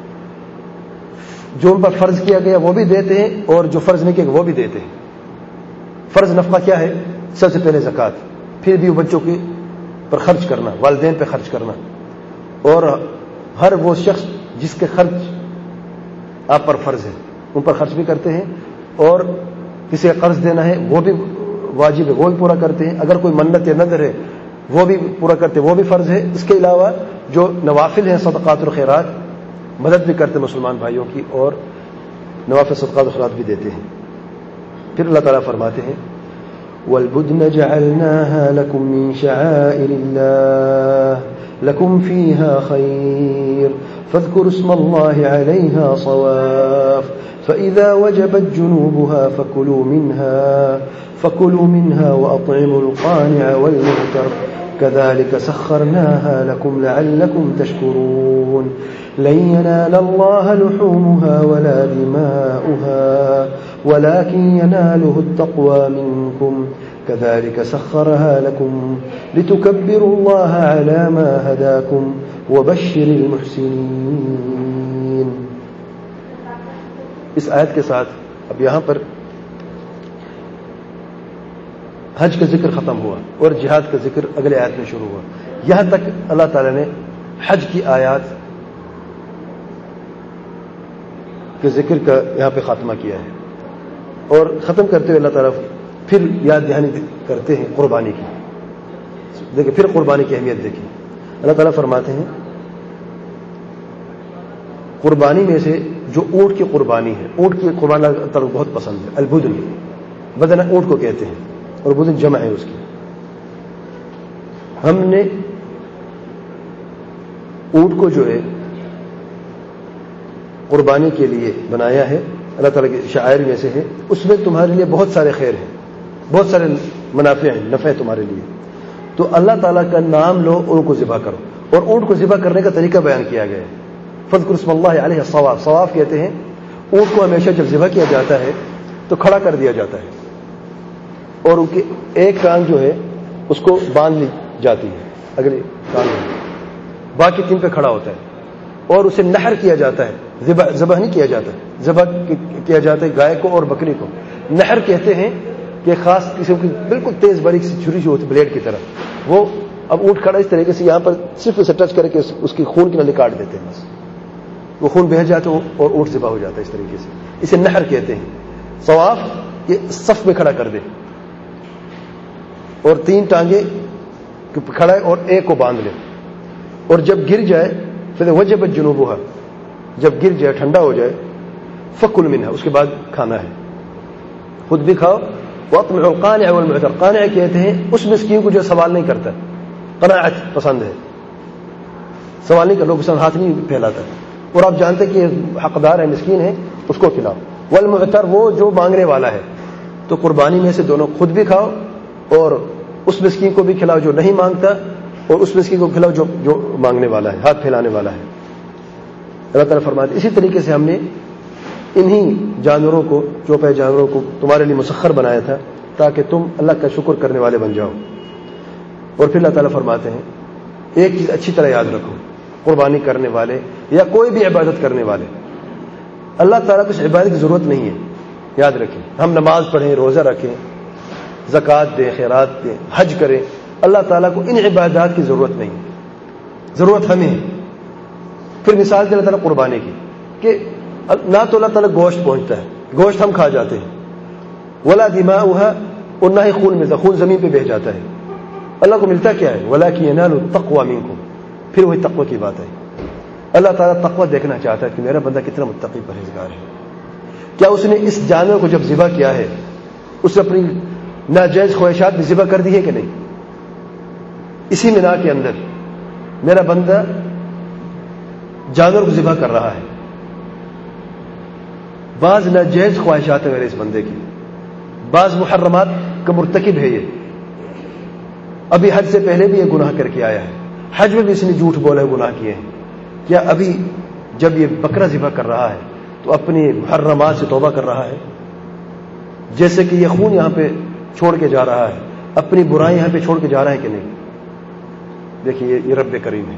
جو ان پر فرض کیا گیا وہ بھی دیتے ہیں اور جو فرض نہیں کیا گیا وہ بھی دیتے ہیں. فرض نفقہ کیا ہے؟ سب سے پہلے زکوٰۃ, پھر بھی بچوں کی پر خرچ کرنا, والدین پہ خرچ کرنا, اور ہر وہ شخص جس کے خرچ آپ پر فرض ہے ان پر خرچ بھی کرتے ہیں, اور کسی کا قرض دینا ہے وہ بھی واجب ہے وہ بھی پورا کرتے ہیں. اگر کوئی منت یا نذر ہے وہ بھی پورا کرتے ہیں, وہ بھی فرض ہے. اس کے علاوہ جو نوافل ہیں صدقات اور خیرات مدد بھی کرتے ہیں مسلمان بھائیوں کی, اور نوافل صدقات اور خیرات بھی دیتے ہیں. پھر اللہ تعالیٰ فرماتے ہیں وَالْبُدْنَ جَعَلْنَاهَا لَكُمْ مِنْ شَعَائِرِ اللَّهِ لَكُمْ فِيهَا خَيْرٌ فَاذْكُرُوا اسْمَ اللَّهِ عَلَيْهَا صَوَافَ فَإِذَا وَجَبَتْ جُنُوبُهَا فَكُلُوا مِنْهَا فَكُلُوا مِنْهَا وَأَطْعِمُوا الْقَانِعَ وَالْمُعْتَرَّ كَذَلِكَ سَخَّرْنَاهَا لَكُمْ لَعَلَّكُمْ تَشْكُرُونَ لَن يَنَالَ اللَّهَ لُحُومُهَا وَلَا دِمَاؤُهَا وَلَكِن يَنَالُهُ التَّقْوَى مِنكُمْ كَذَلِكَ سَخَّرَهَا لَكُمْ لِتُكَبِّرُوا اللَّهَ عَلَى مَا هَدَاكُمْ وَبَشِّرِ الْمُحْسِنِينَ. اس آیت کے ساتھ اب یہاں پر حج کا ذکر ختم ہوا اور جہاد کا ذکر اگلے آیت میں شروع ہوا. یہاں تک اللہ تعالی نے حج کی آیات کے ذکر کا یہاں پہ خاتمہ کیا ہے, اور ختم کرتے ہوئے اللہ تعالیٰ پھر یاد دہانی کرتے ہیں قربانی کی. دیکھیں پھر قربانی کی اہمیت دیکھیں. اللہ تعالیٰ فرماتے ہیں قربانی میں سے جو اونٹ کی قربانی ہے, اونٹ کی قربانی اللہ تعالیٰ بہت پسند ہے. البدن, بدن اونٹ کو کہتے ہیں اور بدن جمع ہے اس کی. ہم نے اونٹ کو جو ہے قربانی کے لیے بنایا ہے, اللہ تعالیٰ کے شعائر میں سے ہے. اس میں تمہارے لیے بہت سارے خیر ہیں, بہت سارے منافع ہیں, نفع تمہارے لیے. تو اللہ تعالیٰ کا نام لو اور ان کو ذبح کرو, اور اونٹ کو ذبح کرنے کا طریقہ بیان کیا گیا ہے. فذکر اسم اللہ علیہ الصواف, صواف کہتے ہیں اونٹ کو ہمیشہ جب ذبح کیا جاتا ہے تو کھڑا کر دیا جاتا ہے, اور ان کی ایک ٹانگ جو ہے اس کو باندھ لی جاتی ہے اگلی ٹانگ میں, باقی تین پہ کھڑا ہوتا ہے, اور اسے نحر کیا جاتا ہے, ذبح نہیں کیا جاتا, ذبح کیا جاتا ہے گائے کو اور بکری کو. نحر کہتے ہیں کہ خاص قسم کی بالکل تیز باریک سی چھری جو ہوتی ہے بلیڈ کی طرح, وہ اب اونٹ کھڑا اس طریقے سے یہاں پر صرف اسے ٹچ کر کے اس کی خون کی نلی کاٹ دیتے ہیں، بس وہ خون بہہ جاتا ہے اور اونٹ ذبح ہو جاتا ہے اس طریقے سے. اسے نحر کہتے ہیں. طواف یہ صف میں کھڑا کر دے اور تین ٹانگیں کھڑا ہے اور ایک کو باندھ لے، اور جب گر جائے پھر وجبت جنوبها، جب گر جائے ٹھنڈا ہو جائے فکل منها، اس کے بعد کھانا ہے، خود بھی کھاؤ. واطعم القانع والمعتر، قانع کہتے ہیں اس مسکین کو جو سوال نہیں کرتا، قناعت پسند ہے، سوال نہیں کر لوگ پسند ہاتھ نہیں پھیلاتا، اور آپ جانتے کہ حقدار ہے مسکین ہے اس کو کھلاؤ. والمعتر وہ جو مانگنے والا ہے. تو قربانی میں سے دونوں، خود بھی کھاؤ اور اس مسکین کو بھی کھلاؤ جو نہیں مانگتا، اور اس مسکین کو کھلاؤ جو جو مانگنے والا ہے، ہاتھ پھیلانے والا ہے. اللہ تعالیٰ فرماتے اسی طریقے سے ہم نے انہی جانوروں کو، چوپے جانوروں کو تمہارے لیے مسخر بنایا تھا تاکہ تم اللہ کا شکر کرنے والے بن جاؤ. اور پھر اللہ تعالیٰ فرماتے ہیں ایک چیز اچھی طرح یاد رکھو، قربانی کرنے والے یا کوئی بھی عبادت کرنے والے، اللہ تعالیٰ کو اس عبادت کی ضرورت نہیں ہے. یاد رکھیں، ہم نماز پڑھیں، روزہ رکھیں، زکوٰۃ دیں، خیرات دیں، حج کریں، اللہ تعالیٰ کو ان عبادات کی ضرورت نہیں ہے، ضرورت ہمیں ہے. پھر مثال دے اللہ تعالیٰ قربانی کی کہ نہ تو اللہ تعالیٰ گوشت پہنچتا ہے، گوشت ہم کھا جاتے ہیں، ولا دماؤها، اور نہ ہی خون ملتا، خون زمین پہ بہہ جاتا ہے. اللہ کو ملتا کیا ہے؟ ولکن ینال التقوی منکم. پھر وہی تقوی کی بات ہے. اللہ تعالیٰ تقوی دیکھنا چاہتا ہے کہ میرا بندہ کتنا متقی پرہیزگار ہے. کیا اس نے اس جانور کو جب ذبح کیا ہے اس نے اپنی ناجائز خواہشات بھی ذبح کر دی ہے کہ نہیں؟ اسی مینا کے اندر میرا بندہ جانور کو ذبح کر رہا ہے، بعض ناجائز خواہشات ہیں میرے اس بندے کی، بعض محرمات کا مرتکب ہے یہ، ابھی حج سے پہلے بھی یہ گناہ کر کے آیا ہے، حج میں بھی اس نے جھوٹ بولا ہے، گناہ کیے ہیں. کیا ابھی جب یہ بکرا ذبح کر رہا ہے تو اپنی محرمات سے توبہ کر رہا ہے؟ جیسے کہ یہ خون یہاں پہ چھوڑ کے جا رہا ہے، اپنی برائی یہاں پہ چھوڑ کے جا رہا ہے کہ نہیں؟ دیکھیے یہ رب کریم ہے.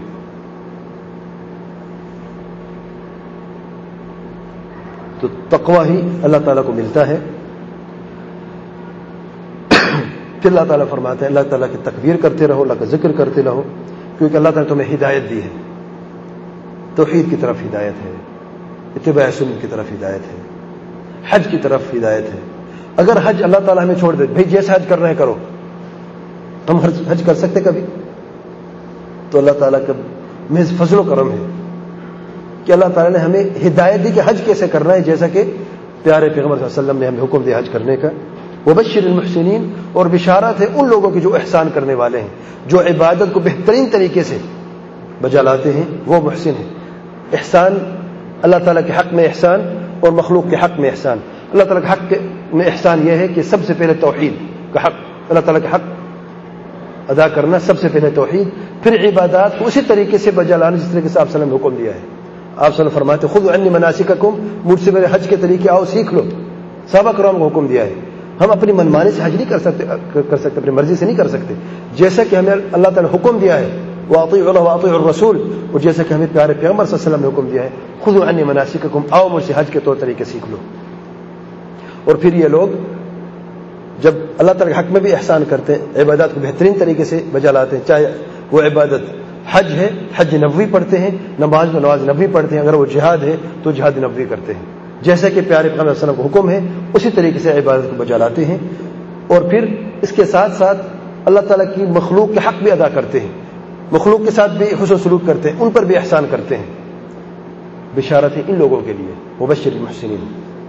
تو تقوی ہی اللہ تعالیٰ کو ملتا ہے. پھر اللہ تعالیٰ فرماتے ہیں اللہ تعالیٰ کی تکبیر کرتے رہو، اللہ کا ذکر کرتے رہو، کیونکہ اللہ تعالیٰ تمہیں ہدایت دی ہے، توحید کی طرف ہدایت ہے، اتباع سنت کی طرف ہدایت ہے، حج کی طرف ہدایت ہے. اگر حج اللہ تعالیٰ ہمیں چھوڑ دے، بھائی جیسے حج کر رہے ہیں کرو، ہم حج کر سکتے کبھی؟ تو اللہ تعالیٰ کا محض فضل و کرم ہے کہ اللہ تعالیٰ نے ہمیں ہدایت دی کہ حج کیسے کرنا ہے، جیسا کہ پیارے پیغمبر صلی اللہ علیہ وسلم نے ہمیں حکم دیا حج کرنے کا. وبشر المحسنین، اور بشارت ہے ان لوگوں کی جو احسان کرنے والے ہیں، جو عبادت کو بہترین طریقے سے بجا لاتے ہیں، وہ محسن ہیں. احسان اللہ تعالیٰ کے حق میں احسان اور مخلوق کے حق میں احسان. اللہ تعالیٰ کے حق میں احسان یہ ہے کہ سب سے پہلے توحید کا حق، اللہ تعالیٰ کے حق ادا کرنا، سب سے پہلے توحید، پھر عبادات کو اسی طریقے سے بجا لانا جس طریقے سے آپ صلی اللہ علیہ وسلم نے حکم دیا ہے. آپ صلی اللہ علیہ وسلم فرماتے خذوا عنی مناسککم، مجھ سے میرے حج کے طریقے آؤ سیکھ لو. صحابہ کرام کو حکم دیا ہے. ہم اپنی منمانی سے حج نہیں کر سکتے کر سکتے اپنی مرضی سے نہیں کر سکتے، جیسا کہ ہمیں اللہ تعالیٰ نے حکم دیا ہے واطیعوا اللہ واطیعوا الرسول، اور جیسا کہ ہمیں پیارے پیغمبر صلی اللہ علیہ وسلم نے حکم دیا ہے خذوا عنی مناسککم، آؤ مجھ سے حج کے طور طریقے سیکھ لو. اور پھر یہ لوگ جب اللہ تعالیٰ کے حق میں بھی احسان کرتے ہیں، عبادات کو بہترین طریقے سے بجا لاتے ہیں، چاہے وہ عبادت حج ہے حج نبوی پڑھتے ہیں، نماز میں نماز نبوی پڑھتے ہیں، اگر وہ جہاد ہے تو جہاد نبوی کرتے ہیں، جیسا کہ پیارے پیغمبر صلی اللہ علیہ وسلم کو حکم ہے اسی طریقے سے عبادت کو بجا لاتے ہیں. اور پھر اس کے ساتھ ساتھ اللہ تعالیٰ کی مخلوق کے حق بھی ادا کرتے ہیں، مخلوق کے ساتھ بھی حسن سلوک کرتے ہیں، ان پر بھی احسان کرتے ہیں. بشارت ہے ان لوگوں کے لیے، وبشر المحسنین.